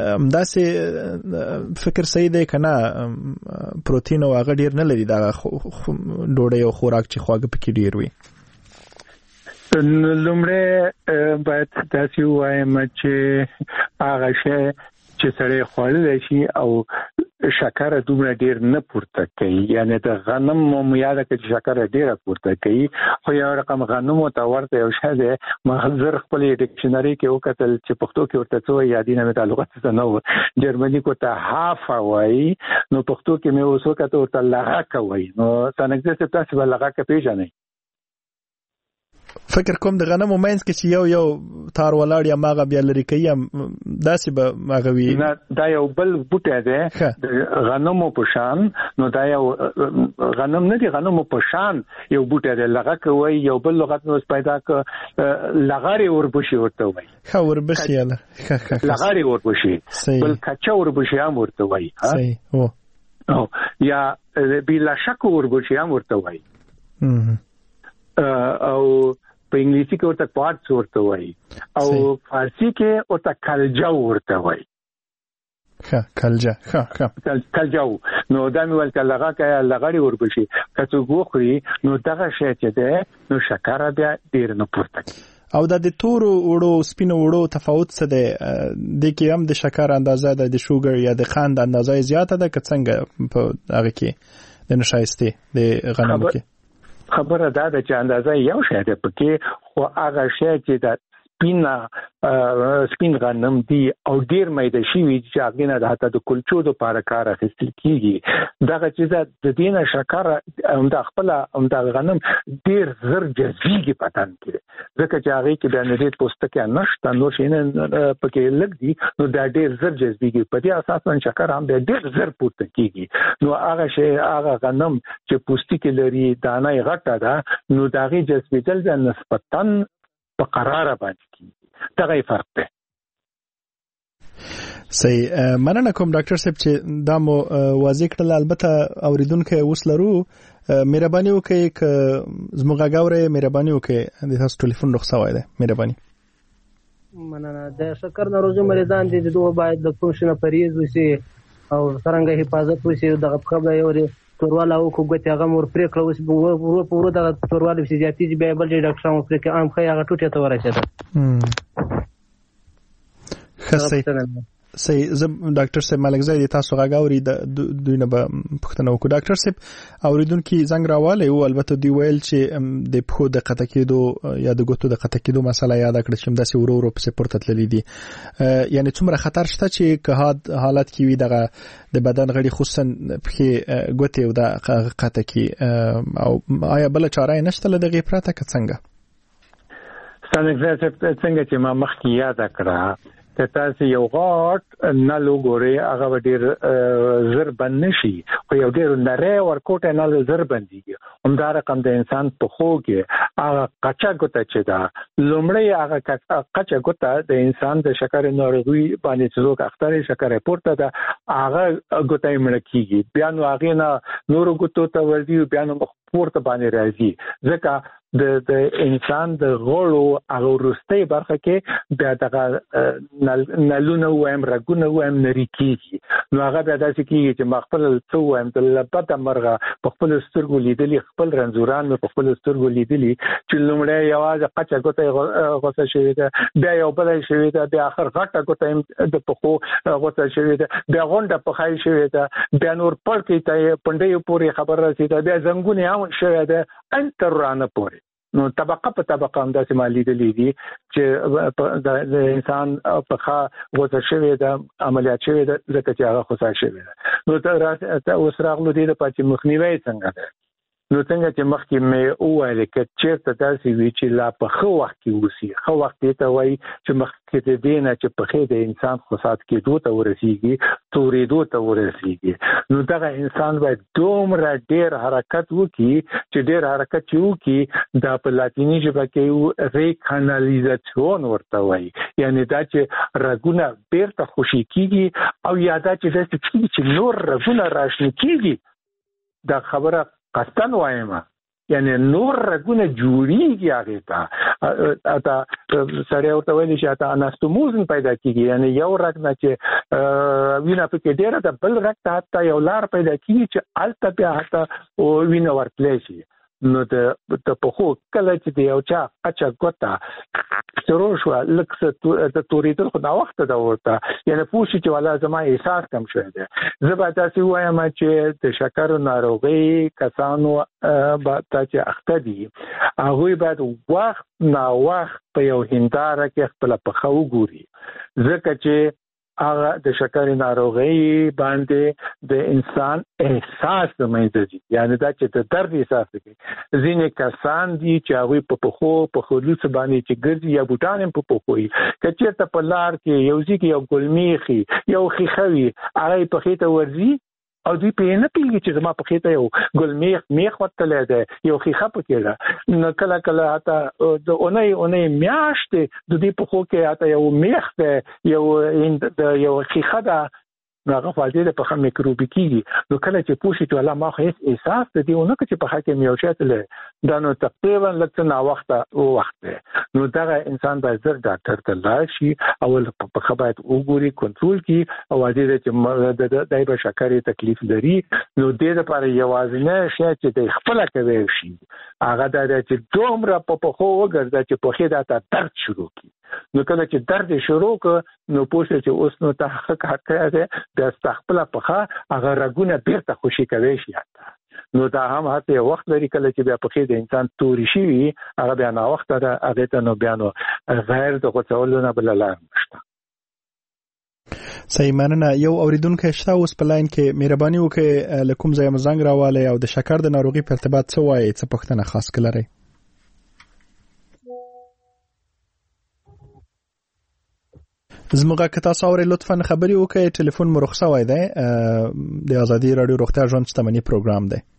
همداسې فکر صحیح دی کنه پروتین او هغه ډیر نه لري دا ډوډۍ او خوراک چې خواږه پکې ډیر وي لومړی باید تاسو وایم چې هغه شی چې سړی خوړل شي او شکر دومره ډیر نه پورته کوي، یعنی د غنم مو یاد کړئ چې شکر ډیره پورته کوي، خو یو رقم غنم ته ورته یو شی دی. ما زر خپل ډکشنری کې وکتل چې پښتو کې ورته څه یادینه مې تعلقات څه نه و، جرمني کو ته هاف وای، نو پښتو کې مې اوس وکړه ورته لغا کوي. نو څنګه چې تاسو به لغا کې پیژنئ؟ فکر کوم د غنمو مینس کې چې یو یو تار ولاړ یا ماغه بیا لري کوي داسې به ماغه وي. دا یو بل بوټی دی د غنمو په شان، نو دا یو غنم نه دی، غنمو په شان یو بوټی دی، لغه کوي. یو بل لغت نو پیدا ک لغاري وربشي ورته وای، ښه وربشي یاله ښه ښه لغاري وربشي، بل کچا وربشي هم ورته وای. صحیح او یا بلا شک وربشي هم ورته وای، او په انګلیسي کې ورته پارټس ورته وایي، او فارسی کې ورته کلجا ورته وایي. ښه کلجا ښه ښه کلجا. نو دا مې ول کلغه کې لغړی وربشي کڅو غوخري، نو دغه شی چې ده نو شکر بیا ډیر نه پورته. او د دې تورو وړو سپینو وړو تفاوت څه دی؟ د کې هم د شکر اندازه د د شوګر یا د خند اندازه زیاته ده که څنګه په هغه کې د نشایسته د غنمو کې؟ خبره دا ده چې اندازه یو شی ده پکې، خو هغه شی چې د سپینا سپین غنم دی او ډیر مېده شي چې هغه نه د د کلچو د لپاره کار اخیستل کیږي. دغه چې د دینه شکر هم د خپل هم د غنم ډیر زر جذبيږي پتان کې، ځکه چې هغه کې د نړۍ پوستکه نشته، نو شینه پکې لګ دي، نو دا ډیر زر جذبيږي. په دې اساس باندې شکر هم ډیر زر پورته کیږي. نو هغه شی هغه غنم چې پوستکه لري دانه غټه ده، نو داغي جذبیدل د نسبتاً په قرار باندې کی دغه فرق دی. صحیح، مننه کوم ډاکټر صاحب چې دا مو واضح کړل. البته اوریدونکو اوس لرو، مهرباني وکړئ ک زموږ غاورې مهرباني وکړئ د تاسو ټلیفون رخصه وای ده، مهرباني. مننه. د شکر ناروغي مریضان دي دوه باید د کوم شنه پریز وسی او څنګه حفاظت وسی دغه خبره یوري تورواله او کوګته هغه مور پرې کړو اوس ورو ورو دغه تورواله وسی زیاتی بیا بل ډاکټر مو پرې کې عام خي هغه ټوټه ته ورسېده. خسي صحیح. زه ډاکټر صاحب ملک زید تاسو غاوري د دوی نه به پښتنه وکړو. ډاکټر صاحب اوریدونکو زنګ راواله او البته دی ویل چې د پخو د قطه کېدو یا د ګوتو د قطه کېدو مسله یاد کړم چې داسې ورو ورو په پورته تللی دي، یعنی څومره خطر شته چې که حالت کې وي دغه د بدن غړي خصوصا په ګوتې او د قطه کې، او آیا بل چاره نشته لدغه پراته که څنګه؟ څنګه څنګه چې ما مخکې یاد کړه که تاسو یو غاټ نه لوګوري هغه ډیر زر بند نشي، خو یو ډیر نری ورکوټ نه زر بنديږي. همدا رقم د انسان په خو کې هغه کچا ګوته چې دا لومړی هغه کچا ګوته د انسان د شکر ناروغي باندې څوک اختر شکر پورته ده هغه ګوته یې مړ کیږي، بیا نو هغه نه نور ګوتو ته ورځي، بیا نو پورته باندې راځي، ځکه د د انسان د غړو هغه ورستۍ برخه کې بیا دغه نلونه وایم رګونه وایم نری کیږي. نو هغه بیا داسې کیږي چې مخفل څو وایم د لپته مرغه په خپل سترګو لیدلی، خپل رنزوران په خپل سترګو لیدلی چې لومړی یوازې قچه ګوته غوسه شوی ده، بیا یو بل شوی ده، بیا اخر غټه ګوته د پخو غوسه شوی ده، بیا غونډه پخای شوی ده، بیا نور پړ کې ته پندې پورې خبر رسیده، بیا زنګونه هم شوی ده انتر رانه پورې. نو طبقه په طبقه هم داسې مالی دي چې د انسان په خا غوسه شوی ده، عملیات شوی ده، ځکه چې هغه خوسا شوی ده. نو ته اوس راغلو دې د پاتې مخنیوي څنګه ده؟ نو څنګه چې مخکې مې وویل چې چیرته داسې وي چې لا په ښه وخت کې اوسي، ښه وخت دې ته وایي چې مخکې د دې نه چې پښې د انسان خوسات کېدو ته ورسېږي، تورېدو ته ورسېږي، نو دغه انسان باید دومره ډېر حرکت وکړي چې ډېر حرکت چې وکړي دا په لاتیني ژبه کې ریکانالیزاسیون ورته وایي، یعنی دا چې رګونه بیرته خوشي کېږي او یا دا چې داسې کېږي چې نور رګونه راشنه کېږي. دا خبره قصدن وایم، یعنی نور رګونه جوړیږي هغه ته اته سره ورته ویل شي اته اناستوموز پیدا کیږي، یعنی یو رګ نه چې وینا پکې ډیره ده بل رګ ته حتی یو لار پیدا کیږي چې الته بیا حتی وینا ورتلی شي. نو د د په خو کله چې دی او چا اچا ګوتا شروع شو لکه د توریدل خو دا وخت دا ورته یعنی پوښتنه چې ولا زما احساس کم شوی دی زه به تاسو وایم چې د شکر ناروغي کسانو به تاسو اخته دي هغه بعد وخت نا وخت په یو هنداره کې خپل په خو ګوري ځکه چې هغه د شکر ناروغي باندې د انسان احساس د مېندځي یعنی دا چې د درد احساس کوي ځینې کسان دي چې هغه په پخو په خلوص باندې چې ګرځي یا بوټان په پخوي کچې ته په لار کې یو ځکه یو ګلمیخي یو خيخوي هغه په خېته ورځي او دوی په نه پیږي چې زما په خېته یو ګلمیخ میخ وتلې ده یو خيخه پکې ده نو کله کله هتا د اونۍ اونۍ میاشتې د دې په خو کې هتا یو میخ ده یو د یو خيخه ده هغه فاضله په خمه میکروبي کیږي نو کله چې پوښي چې الله ما هیڅ احساس ته دیونه چې په حکه میوشته دا نو تقریبا لکه نا وخت او وخت نو دا انسان باید زر ډاکټر ته لاړ شي اول په خبرت وګوري کنټرول کی او دې چې د دایبه شکرې تکلیف لري نو دې لپاره یوازینه شی چې د خپل کوي شي هغه دا چې دومره په خو وګرځي چې په خې دا درد شروع کی نو کله چې درد شروع ک نو پوښتنه چې اوس نو تحقیق حق ده د استخپل پخا هغه رګونه بیرته خوشي کوي شي نو دا هم هته وخت لري کله چې بیا په کې د انسان توري شي هغه بیا نه وخت ده هغه ته نو بیا نو غیر د غوڅولونه بل لار نشته صحیح مننه یو اوریدونکو شته اوس په لاین کې مهرباني وکړئ لکم زې مزنګ راواله او د شکر د ناروغي په ارتباط څه وایي څه پوښتنه خاص کړئ زموږه که تاسو اورئ لطفا خبري وکړئ ټلیفون مو رخصه وای دی د ازادي رادیو روغتیا ژوند شتمنۍ پروګرام دی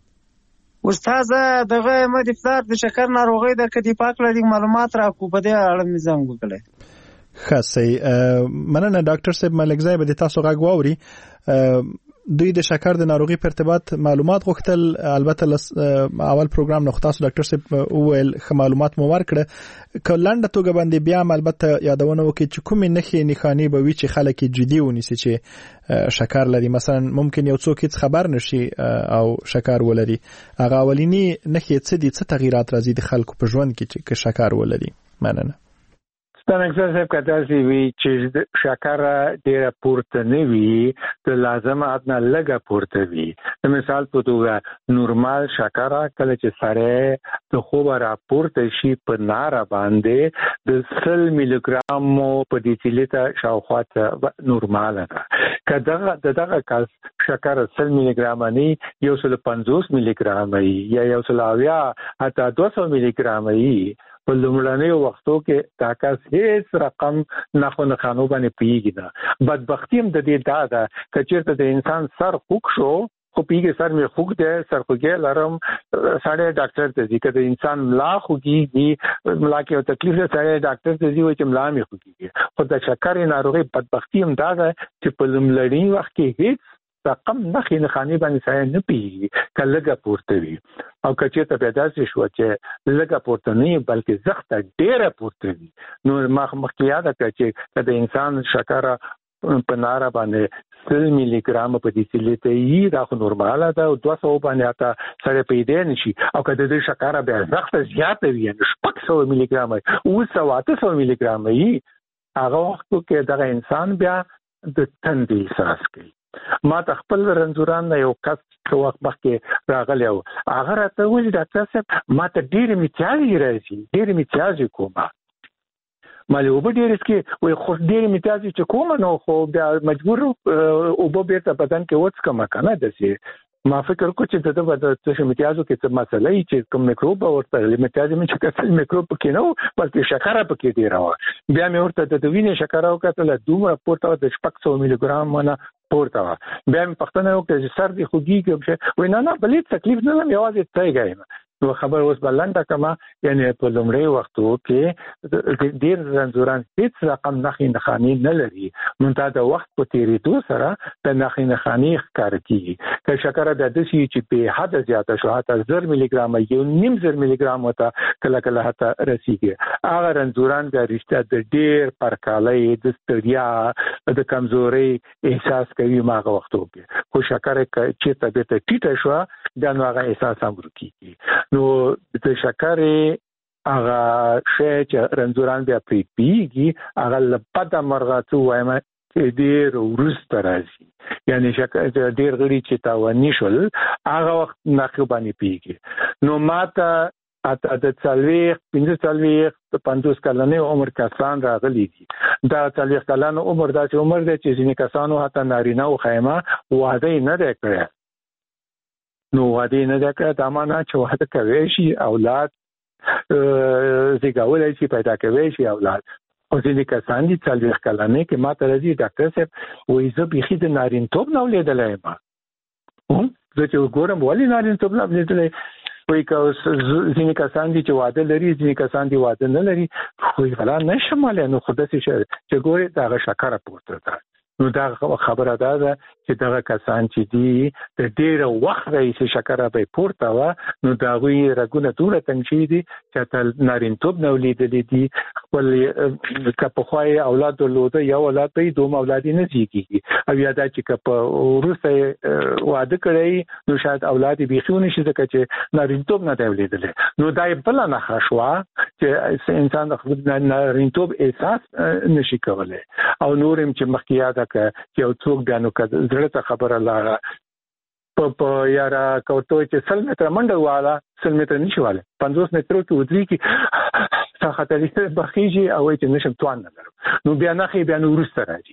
استاد دغه مې د فلر د شکر ناروغي د کدي پاک لري معلومات راکو په دې اړه مې زنګ وکړل خاصه مننه ډاکټر صاحب ملکزای به تاسو غږ واوري دوی د شکر د ناروغي په ارتباط معلومات غوښتل البته اول پروګرام نو تاسو ډاکټر صاحب وویل خه معلومات مو ورکړه کلنډه توګه باندې بیا البته یادونه وکړي چې کومې نښې نښانې به وي چې خلک جدي ونیسي چې شکر لري مثلا ممکن یو څوک هیڅ خبر نشي او شکر ولري هغه اولینی نښې څه دي څه تغیرات راځي د خلکو په ژوند کې چې شکر ولري مننه ستنګ صاحب کته سی وی چې شکر ډیره پورته نه وي ته لازم ادنا لګه پورته وي مثال په توګه نورمال شکر کله چې سره ته خو را پورته شي په نار باندې د سل ملي ګرام په ډیسیلیټر شاوخوا نورمال ده کله دغه کس شکر سل ملي ګرام نه یو سل پنځوس ملي ګرام یا یو سل اویا حتی دوه سوه ملي ګرام په لومړنیو وختو کې تاکاس هیڅ رقم نه خو نه خانو باندې پیږي نه بدبختی هم د دې دا ده چې چیرته د انسان سر خوک شو خو پیږي سر می خوک دی سر خوګه لرم ساړه ډاکټر ته ځي کله انسان ملا خوږي ملا کې تکلیف سره ډاکټر ته ځي و چې ملا می خوږي خو د شکر ناروغي بدبختی هم دا ده چې په لومړنی وخت کې هیڅ رقم نخې نه خاني باندې سره نه پیږي کله پورته وي او کچې ته پیدا شي چې لږه پورته نه بلکې زخته ډیره پورته وي نو مخ مخکې یاد کړئ چې د انسان شکر په ناره باندې سل ملي ګرام په ډیسیلیټر یې دا خو نورماله ده او دوه سوه باندې اته سره پیدا نشي او کله د شکر بیا زخته زیاته وي نو شپږ سوه ملي ګرام او سوه اته سوه ملي ګرام یې هغه وخت کې دغه انسان بیا د تندې احساس کوي ما ته خپل رنځوران یو کس څو وخت مخکې راغلی و هغه راته وویل ډاکټر صاحب ما ته ډېرې میتیازې راځي ډېرې میتیازې کومه ما له اوبه ډېرې څکې وایي خو ډېرې میتیازې چې کومه نو خو بیا مجبور اوبه بېرته بدن کې وڅکمه که نه داسې ما فکر کو چې دغه د څه میتیازو کې څه مسله ای چې کوم میکروب ورته میتیاز مې چې کله میکروب کې نو بلکې شکر پکې دی راو بیا مې ورته د وینې شکر او کتل دومره پورته د شپږ سوه ملي ګرام نه پورته بیا مې پښتنه وکړه چې سر دې خوږیږي وای نه نه بلې تکلیف نه لم یوازې تایګایم نو خبر اوس بلنده کما یعنی په لومړی وختو کې ډیر رنځوران هیڅ رقم نخې نخانی نه لري نو دا د وخت په تیریدو سره د نخې نخانی ښکار کیږي که شکر د دشي چې په حد زیاته شو حتی زر ملي ګرام یو نیم زر ملي ګرام وته کله کله حتی رسیږي هغه رنځوران د رښتیا د ډیر پرکالۍ د ستړیا د کمزوري احساس کوي ماغه وختو کې خو شکر چې طبيعت ټیټه شو بیا نو هغه احساس هم ورکیږي. نو د شکرې هغه شی چې رنځوران بیا پرې پیږي هغه لپاره مرغاتو وایم چې ډیر ورسته راځي، یعنی شکر ډیر غړي چې تاواني شول هغه وخت نخ باندې پیږي. نو ماته اته د څلويخ پنځه څلويخ پنځوس کلنې عمر کسان راغلي دي. دا څلويخ کلن عمر دا چې عمر دی چې ځینې کسانو حتی نارینه او خیمه واده نه دی کړی. نو واده نه دی کړی دا معنی چې واده کوي شي اولاد زیږولای شي پیدا کوي شي اولاد. او ځینې کسان دي څلويخ کلنې کې ماته راځي ډاکټر صاحب وایي زه بیخي د نارینتوب نه ولیدلی یم. زه چې ګورم ولې نارینتوب نه ولیدلی وایي که ځینې کسان دي چې واده لري ځینې کسان دي واده نه لري. خو غلا نشم ولی نو خو داسې چې ګورې د هغه شکره پورته ده. نو دا خبره دا ده چې دغه کسان چې دي د ډېره وخت راهیسې شکره به یې پورته وه نو د هغوی رګونه دومره تنګ شوي دي چې حتی نارینتوب نه ولیدلي دي. خپل که پخوا یې اولاد درلوده یو اولاد به یې دوم اولاد یې نه زیږېږي او یا دا چې که په وروسته یې واده کړی نو شاید اولاد یې بیخي ونه شي ځکه چې نارینتوب نه دی ولیدلی. نو دا یې بله نښه شوه چې انسان د خپل نارینتوب احساس نشي کولی. او نور هم چې مخکې یاده چې یو څوک بیا نو که زړه ته خبره لاړه په یاره که ورته وایي چې سل متره منډه واله سل متره نشي والی پنځوس مترو کې ودرېږي سا خطري بخیږي او وایي چې نشم توان نه لرم نو بیا نښې بیا نو وروسته راځي.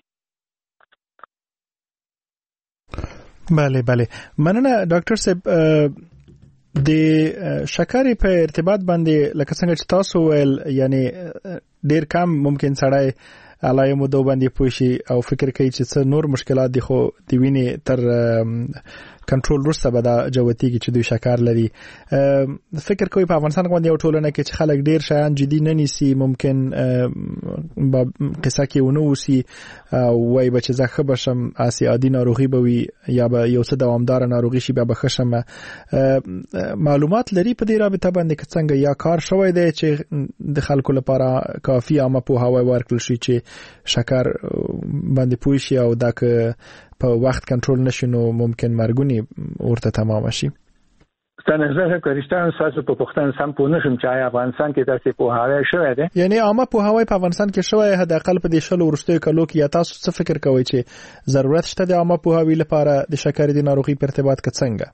بله بله مننه ډاکټر صاحب. د شکرې په ارتباط باندې لکه څنګه چې تاسو ویل یعنی ډیر کم ممکن سړی علایمو دو باندې پوشي او فکر کوي چې څه نور مشکلات دي خو د وینې تر کنټرول وروسته به دا جوتېږي چې دوی شکر لري. فکر کوي په افغانستان باندې یو ټولنه کې چې خلک ډیر شیان جدي نه نیسي ممکن به قصه کې ونه اوسي وایي به چې زه ښه به شم اسې عادي ناروغي به وي یا به یو څه دوامداره ناروغي شي بیا به ښه شم. معلومات لري په دې رابطه باندې که څنګه یا کار شوی دی چې د خلکو لپاره کافي عامه پوهاوی ورکړل شي چې شکر باندې پوه شي او دا که په وخت کنټرول نشي نو ممکن مرګونی ورته تمام شي. ستنه زه کریستان تاسو په پښتون سم پوه نشم چې آیا افغانستان کې داسې پوهاوی شوی دی؟ یعنی عامه پوهاوی په افغانستان کې شوی حد اقل په دې شلو وروستیو کلو کې یا تاسو څه فکر کوئ چې ضرورت شته د عامه پوهاوی لپاره د شکرې د ناروغي په ارتباط کې څنګه؟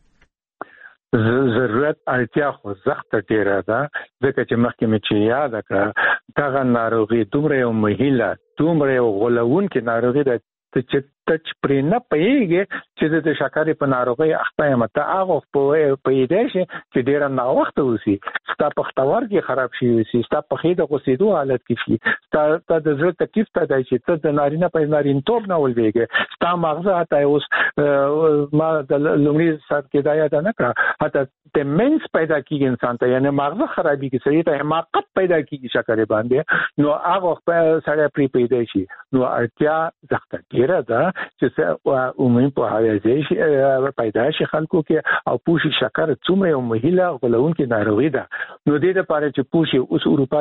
ضرورت اړتیا خو سخت ډیره ده ځکه چې مخکې مې چې یاد کړه دغه ناروغي دومره یو مهیله دومره یو غولونکې ناروغي ده چې تچ پرې نه پېږي چې د شکرې په ناروغي اخته یم ته هغه په پیدا شي چې ډیره نا وخت وسی ستا پختور کې خراب شي وسی ستا په خېده غوسېدو حالت کې شي ستا د زړه تکلیف ته دی چې ته د نارینه په نارینتوب نه ولويږي ستا مغزه حتی اوس ما د لومړي سات کې دا یاد نه کړه حتی دمنس پیدا کیږي انسان ته یعنی مغزه خرابېږي سړی ته حماقت پیدا کیږي شکرې باندې نو هغه سړی پرې پیدا شي نو اړتیا زخته ډیره ده چې عمومي پوهاوی پیدا شي خلکو کې او پوښي شکر څومره یو مهیله غولونکې ناروغي ده نو د دې لپاره چې پوښي اوس اروپا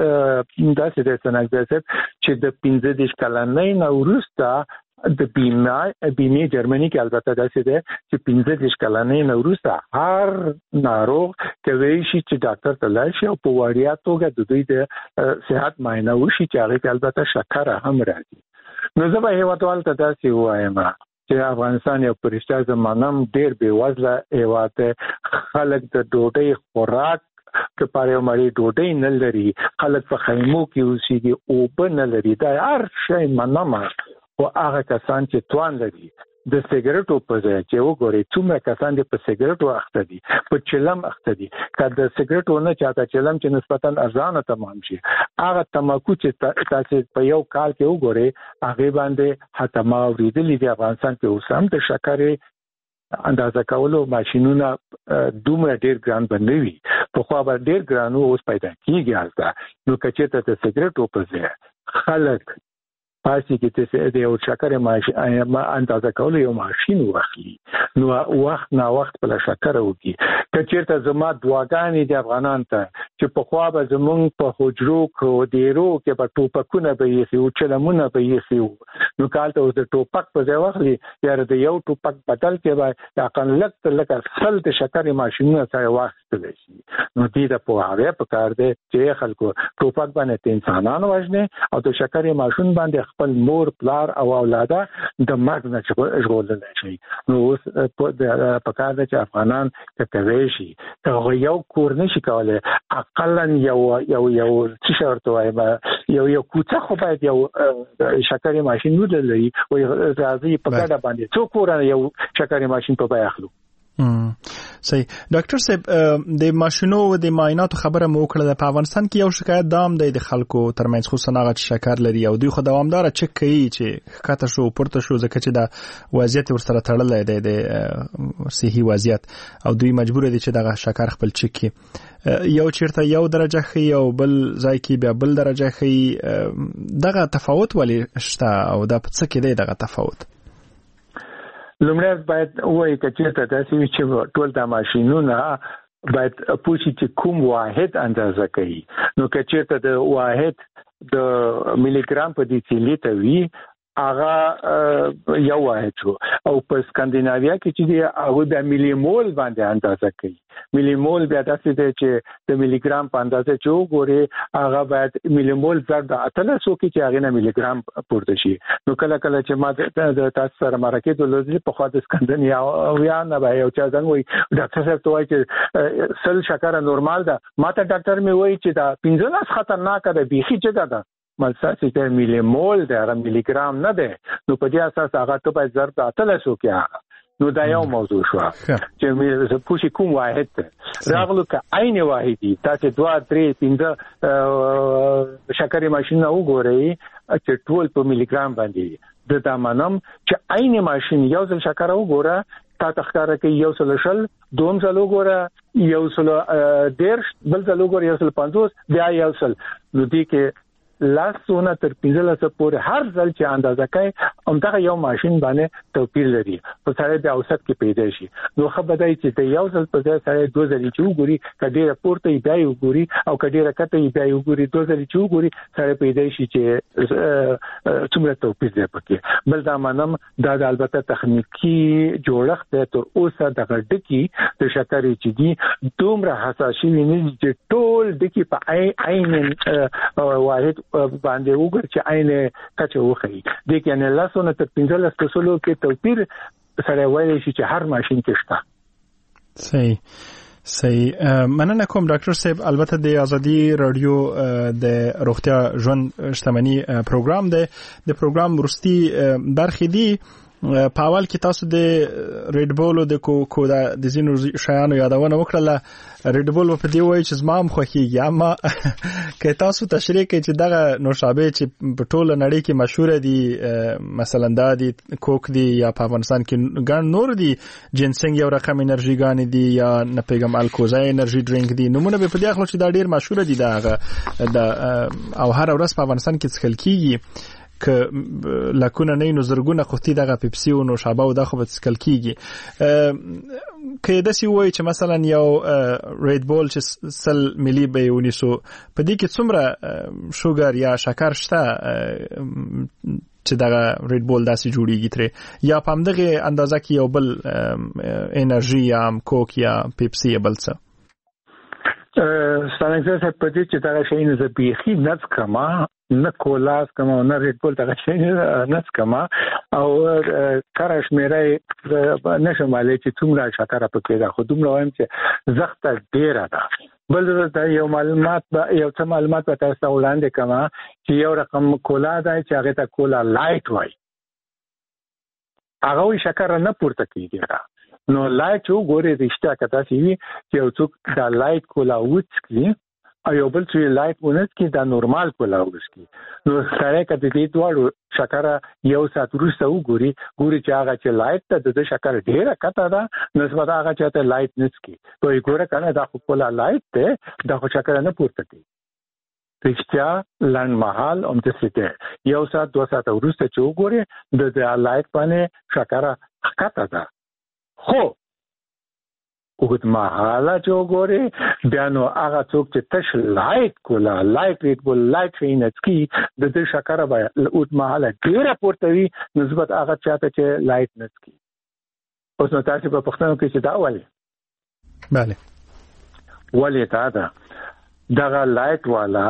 کې داسې د سنګ چې د پنځه دېرش کلنۍ نه وروسته د بیمه بیمه جرمني کې البته داسې ده چې پنځه دېرش کلنۍ نه وروسته هر ناروغ کوي شي چې ډاکټر ته لاړ شي او په وړیا توګه د دوی د صحت معاینه وشي چې هغه کې البته شکر هم راځي. نو زه به هیوادوال ته داسې وایم چې افغانستان یو پرشته زمانم ډیر بې وزله هیواد خلک د ډوډۍ خوراک که پاره مړی ډوډۍ نه لري خلک په خیمو کې اوسېږي اوبه نه لري دا هر شی منم او هغه کسان چې توان لري د سیګریټو په ځای چې وګورئ څومره کسان دي په سیګریټو اخته دي په چلم اخته دي که د سیګریټو نه چاته چلم چې نسبتا ارزانه تمام شي هغه تماکو چې تاسو په یو کال کې وګورئ هغه باندې حتی ما اوریدلې دي افغانستان کې اوس هم د شکرې اندازه کولو ماشينونه دومره ډیر ګران بنوي په خو به ډیر ګرانو اوس پیدا کیږي حالت نو کچې ته د سیګریټو په ځای خلک پاسې کې چې د یو شکر ماشين اندازه کول یو ماشين واخلي نو وخت نا وخت په شکر وږي کچېرته زما دواګانې د افغانان ته چې په خوا به زمونږ په حجرو کو دیرو کې په ټوپکونه به یې او چلمونه به یې نو کال ته د ټوپک په ځای واخلي یا د یو ټوپک بدل کې به اقل لک لک سل د شکرې ماشینونه سره واخیستل شي. نو دې د په هغه په کار دی چې خلکو ټوپک باندې انسانانو وژني او د شکرې ماشین باندې خپل مور پلار او اولاده د مرګ نه ژغورل شي. نو اوس په کار دی چې افغانان کوي شي هغه یو کور نشي کولای اقلا یو یو یو څه شرط وای یو یو کوڅه خو باید یو شکرې ماشین ولري او راځي په کډه باندې څو کور یو شکرې ماشین په بیا اخلو. صحیح. ډاکټر صاحب د ماشینو او د معایناتو خبره مو کړله. په افغانستان کې یو شکایت دام دی د خلکو ترمنځ خصوصا هغه چې شکر لري او دوی خو دوامدار چک کوي چې کاته شو پورته شو ځکه چې دا وضعیت ورسره تړلې دی د صحي وضعیت او دوی مجبور دي چې دغه شکر خپل چک کی یو چیرته یو درجه خي او بل ځای کې بیا بل درجه خي. دغه تفاوت ولې شته او دا څه کې دی دغه تفاوت؟ لومړی باید وایي چې چېرته داسې وي چې ټول د ماشینونه باید پوښي چې کوم واحد اندازه کوي. نو که چېرته د واحد د ملي ګرام په ډیسیلیټر وي هغه یو واحد شو او په سکندیناویا کې چې دی هغه د ملي مول باندې اندازه کوي. ملي مول بیا داسې دی چې د ملي ګرام په اندازه چې وګوري هغه باید ملي مول زر د اتلس کې چې هغه نه ملي ګرام پورته شي. نو کله کله چې ما د تاسو سره مرکه د لوزي په خاطر سکندیناویا نه به یو چا څنګه وي ډاکټر صاحب ته وایي چې سل شکر نورمال ده ما ته ډاکټر مې وایي چې دا پنځلس خطرناک ده بیخي جګه ده ملساسي ته ملي مول ده هغه ملي ګرام نه ده. نو په دې اساس هغه ته باید زر د اتلس کې نو دا یو موضوع شو چې موږ پوښي کوم واحد ته راغلو که عین واحدی تاسو دوه درې پنځه شکرې ماشین وګورئ چې ټول په ملي ګرام باندې د دامنم چې عین ماشین یو ځل شکر وګوره تا تخکاره کې یو سل شل دوم ځل وګوره یو سل ډیر بل ځل وګوره یو سل پنځوس بیا یو سل. نو دې کې لاسونه تر پنځلس پورې هر ځل چې اندازه کوي همدغه یو ماشین باندې توپیر لري په سره د اوسط کې پیدا شي. نو خبردای چې د یو ځل په ځای سره دوه ځل چې وګوري کډې راپورته یې بیا وګوري او کډې راکته یې بیا وګوري دوه ځل چې وګوري سره پیدا شي چې څومره توپیر دی پکې. بل دا منم دا البته تخنیکی جوړښت ته تر اوسه د غډکی د شکرې چې دي دومره حساسي ویني چې ټول دکی په عین واحد باندې وګور چې عین کچه وخی د کې نه لاسونه تر پنځلس کسلو کې توپیر سره وایي چې هر ماشین کې شته. صحیح صحیح. مننه کوم ډاکټر صاحب. البته د ازادي رادیو د روغتیا ژوند شتمنۍ پروګرام دی د پروګرام ورستي برخې دي. په اول کې تاسو د ریډ بول او د کوکو د زینو شیانو یادونه وکړه. ریډ بول په دې وایي چې زما هم خوښیږي اما که تاسو تشریح کړئ چې دغه نوشابه چې په ټوله نړۍ کې مشهور دي مثلا دا دي کوک دي یا په افغانستان کې ګڼ نور دي جنسنګ یو رقم انرژي ګانې دي یا نه پیغام الکوزا انرژي ډرینک دي نمونه به په دې اخلو چې دا ډیر مشهور دي دا او هر ورځ په افغانستان کې څښل کیږي که لکونه نه نو زرګونه خوتي دغه پیپسي او نوشابه او د خو بتسکل کیږي. که د سی وای چې مثلا یو ریډ بول چې سل ملي به ونیسو په دې کې څومره شوګر یا شکر شته چې دغه ریډ بول داسې جوړیږي تر یا په همدغه اندازه کې یو بل انرژي یا کوک یا پیپسي یا بل څه. ستاسو څخه په دې چې دا شی نه زبېخي نڅ کما نه کولاس کما نه ریډ بول دا شی نه کما او کارش مېره نشماله چې څومره شکر پکې دا خو دومره وایم چې زخته ډیره ده. بل دا یو معلومات یو څه معلومات به تاسو وړاندې کما چې یو رقم کولا دا چې هغه ته کولا لایټ وای هغه شکر نه پورته کیږي. نو لایټ وګورئ رښتیا کته سی چې یو څوک دا لایټ کولا وڅکي او یو بل چې لایټ ونڅکي دا نورمال کولا وڅکي نو سره کته دې دوړو شکر یو سات وروسته وګوري ګوري چې هغه چې لایټ ته د شکر ډیره کته ده نسبت هغه چې ته لایټ نڅکي تو یې ګوره کنه دا خو کولا لایټ ته دا خو شکر نه پورته کوي. رښتیا لاند محل هم د سیته یو سات دوه سات وروسته چې وګوري د لایټ باندې شکر کته ده. خو وګت مهاله جوړوري بیا نو هغه څوک چې تش لایټ کولا لایټ ریټ بول لایټ فینټسکی د دې شکر به وګت مهاله ډیره پورته وي نسبت هغه چاته چې لایټ نسکی. اوس نو تاسو په پښتنو کې چې دا وایي bale ولې دا ده دغه لایټ والا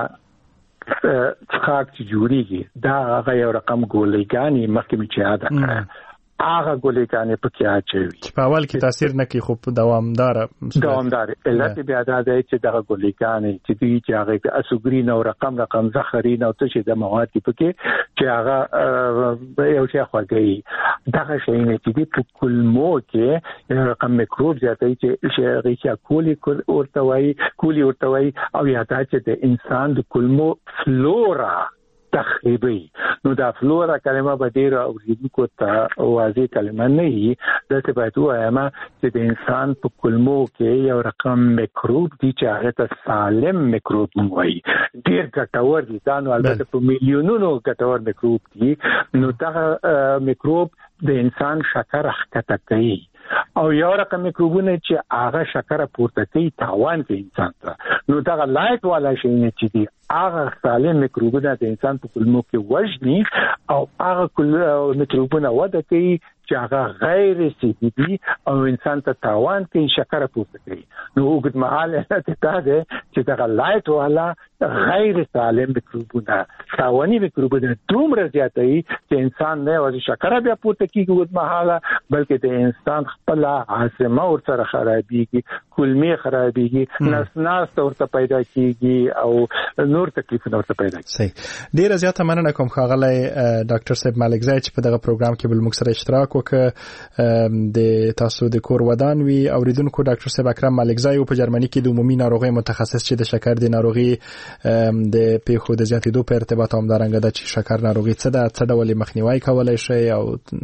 څخه چې جوړیږي دا هغه یو رقم ګولېګانی مخکې می چې ادا کړه هغه ګولېګانی په کې اچوي چې په اول کې تاثیر نه کوي خو دوامدار دوامدار علت بیا دا دی چې دغه ګولېګانی چې دوی چې هغه اسوګرین او رقم رقم زخرین او څه د مواد په کې چې هغه یو څه خوږي دغه شی نه چې په کولمو کې رقم میکروب زیاتې چې شي چې کولی ورته وایي کولی ورته وایي او یا دا چې د انسان د کولمو فلورا تخریبي نو دا فلورا کلمه به ډیره اوریدونکو ته واضح کلمه نه وي دا څه باید وایم چې د انسان په کولمو کې یو رقم میکروب دي چې هغه ته سالم میکروب وایي ډیر ګټور دي دا نو البته په میلیونونو ګټور میکروب دي نو دا میکروب د انسان شکر ښکته کوي او یو رقم میکروبونه چې هغه شکر پورته کوي تاوان کوي انسان ته نو دا لایټ والا شی نه چې دی هغه سالم میکروبونه د انسان په کولمو کې وژني او هغه میکروبونه وده کوي چې هغه غیر صحي دي او انسان ته تاوان کوي شکر پورته کوي نو وګت مهاله ته ده چې دا لایټ والا غیر سالم میکروبونه تاواني میکروبونه دومره زیاتوي چې انسان نه وځي شکر بیا پورته کوي وګت مهاله بلکې د انسان خپل عاصمه ورسره خرابيږي کولمې خرابيږي نس ناس ورته پیدا کیږي او نور تکلیفونه ورته پیدا کیږي. صحیح ډیره زیاته مننه کوم خاغلی ډاکټر صاحب ملکزی چې په دغه پروګرام کې بل موږ سره اشتراک وکړ د تاسو د کور ودان وی اوریدونکو ډاکټر صاحب اکرم ملکزی په جرمني کې د عمومي ناروغي متخصص چې د شکر د ناروغي د پیښو د زیاتېدو په ارتباط هم درنګ د چې شکر ناروغي څه ده څه ډول مخنیوي کولای شي او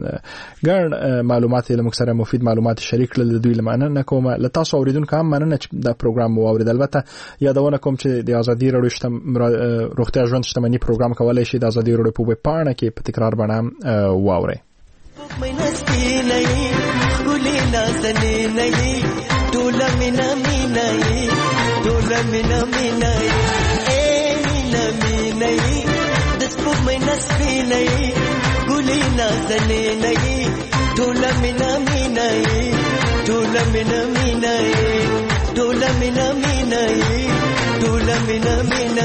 ګڼ معلومات له موږ سره مفید معلومات شریک کړل دوی لمنه کوم له تاسو اوریدونکو هم مننه چې د پروګرام مو اوریدل البته یادونه کوم چې د ازادي راډیو شته روغتیا ژوند شتمنۍ پروګرام کولای شي د ازادي راډیو په ویب پاڼه کې په تکرار باندې واوري. منستی نہیں گلی نازنی نہیں ټوله مینا مینا ټوله مینا مینا اے مینا مینا د سپوږمۍ نستی نہیں گلی نازنی نہیں ټوله مینا مینا ټوله مینا مینا ټوله مینا مینا ټوله مینا مینا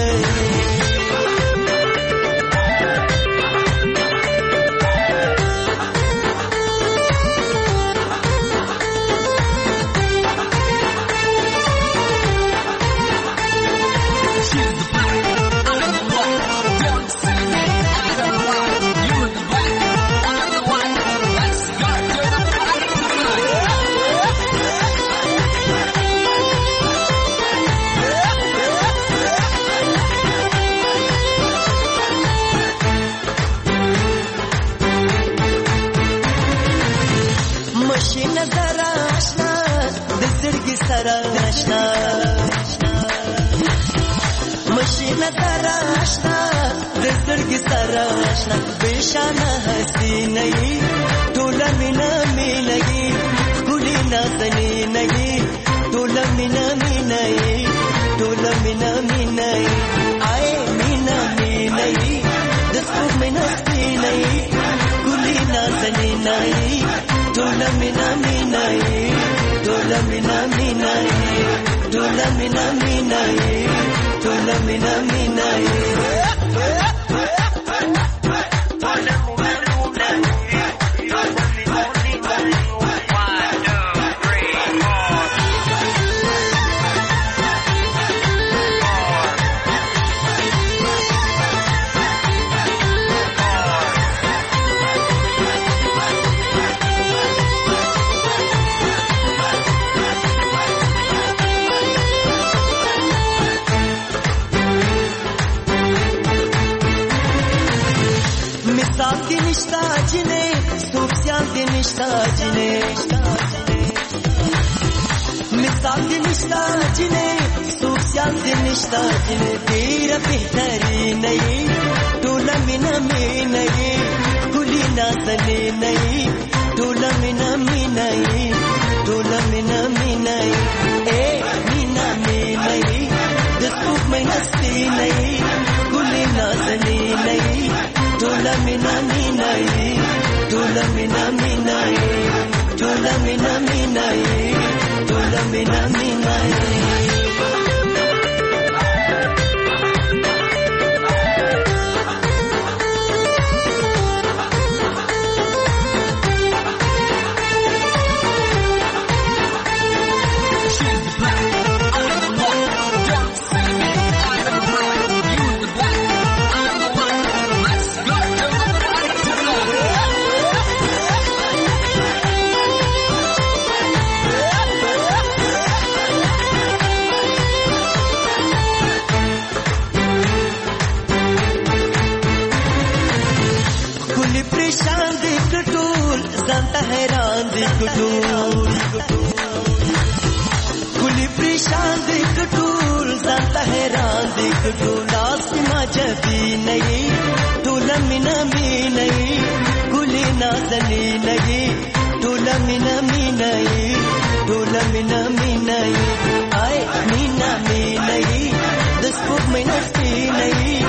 مشینه سره آشنا د سترګې سره آشنا بشانه هستی نه ټوله مینا مینا ګلې نازنې نه ټوله مینا مینا ټوله مینا مینا آی مینا مینا د سپوږمۍ نستی نه ګلې نازنې نه ټوله مینا مینا ټوله مینا مینا ټوله مینا مینا ټوله مینا مینا نشتا جنے مثال دی نشتا جنے سوسیال دی نشتا جنے تیرا بہتری نہیں ٹولا مینا میں نہیں گلی نازنے نہیں ٹولا مینا میں نہیں ٹولا مینا मीना ए मीना मीना दस्तूक में नस्ती नहीं गुली नाजनी नहीं टोला मीना मीना टोला मीना मीना टोला मीना मीना टोला मीना मीना हैरान दिखटूल कुली परेशान दिखटूल जानता हैरान दिखटूल आसमा जबी नहीं टोला मिना मी नहीं कुली नाजनी नहीं टोला मिना मी नहीं टोला मिना मी नहीं आए मीना मी नहीं दस्तूक में नस्ती नहीं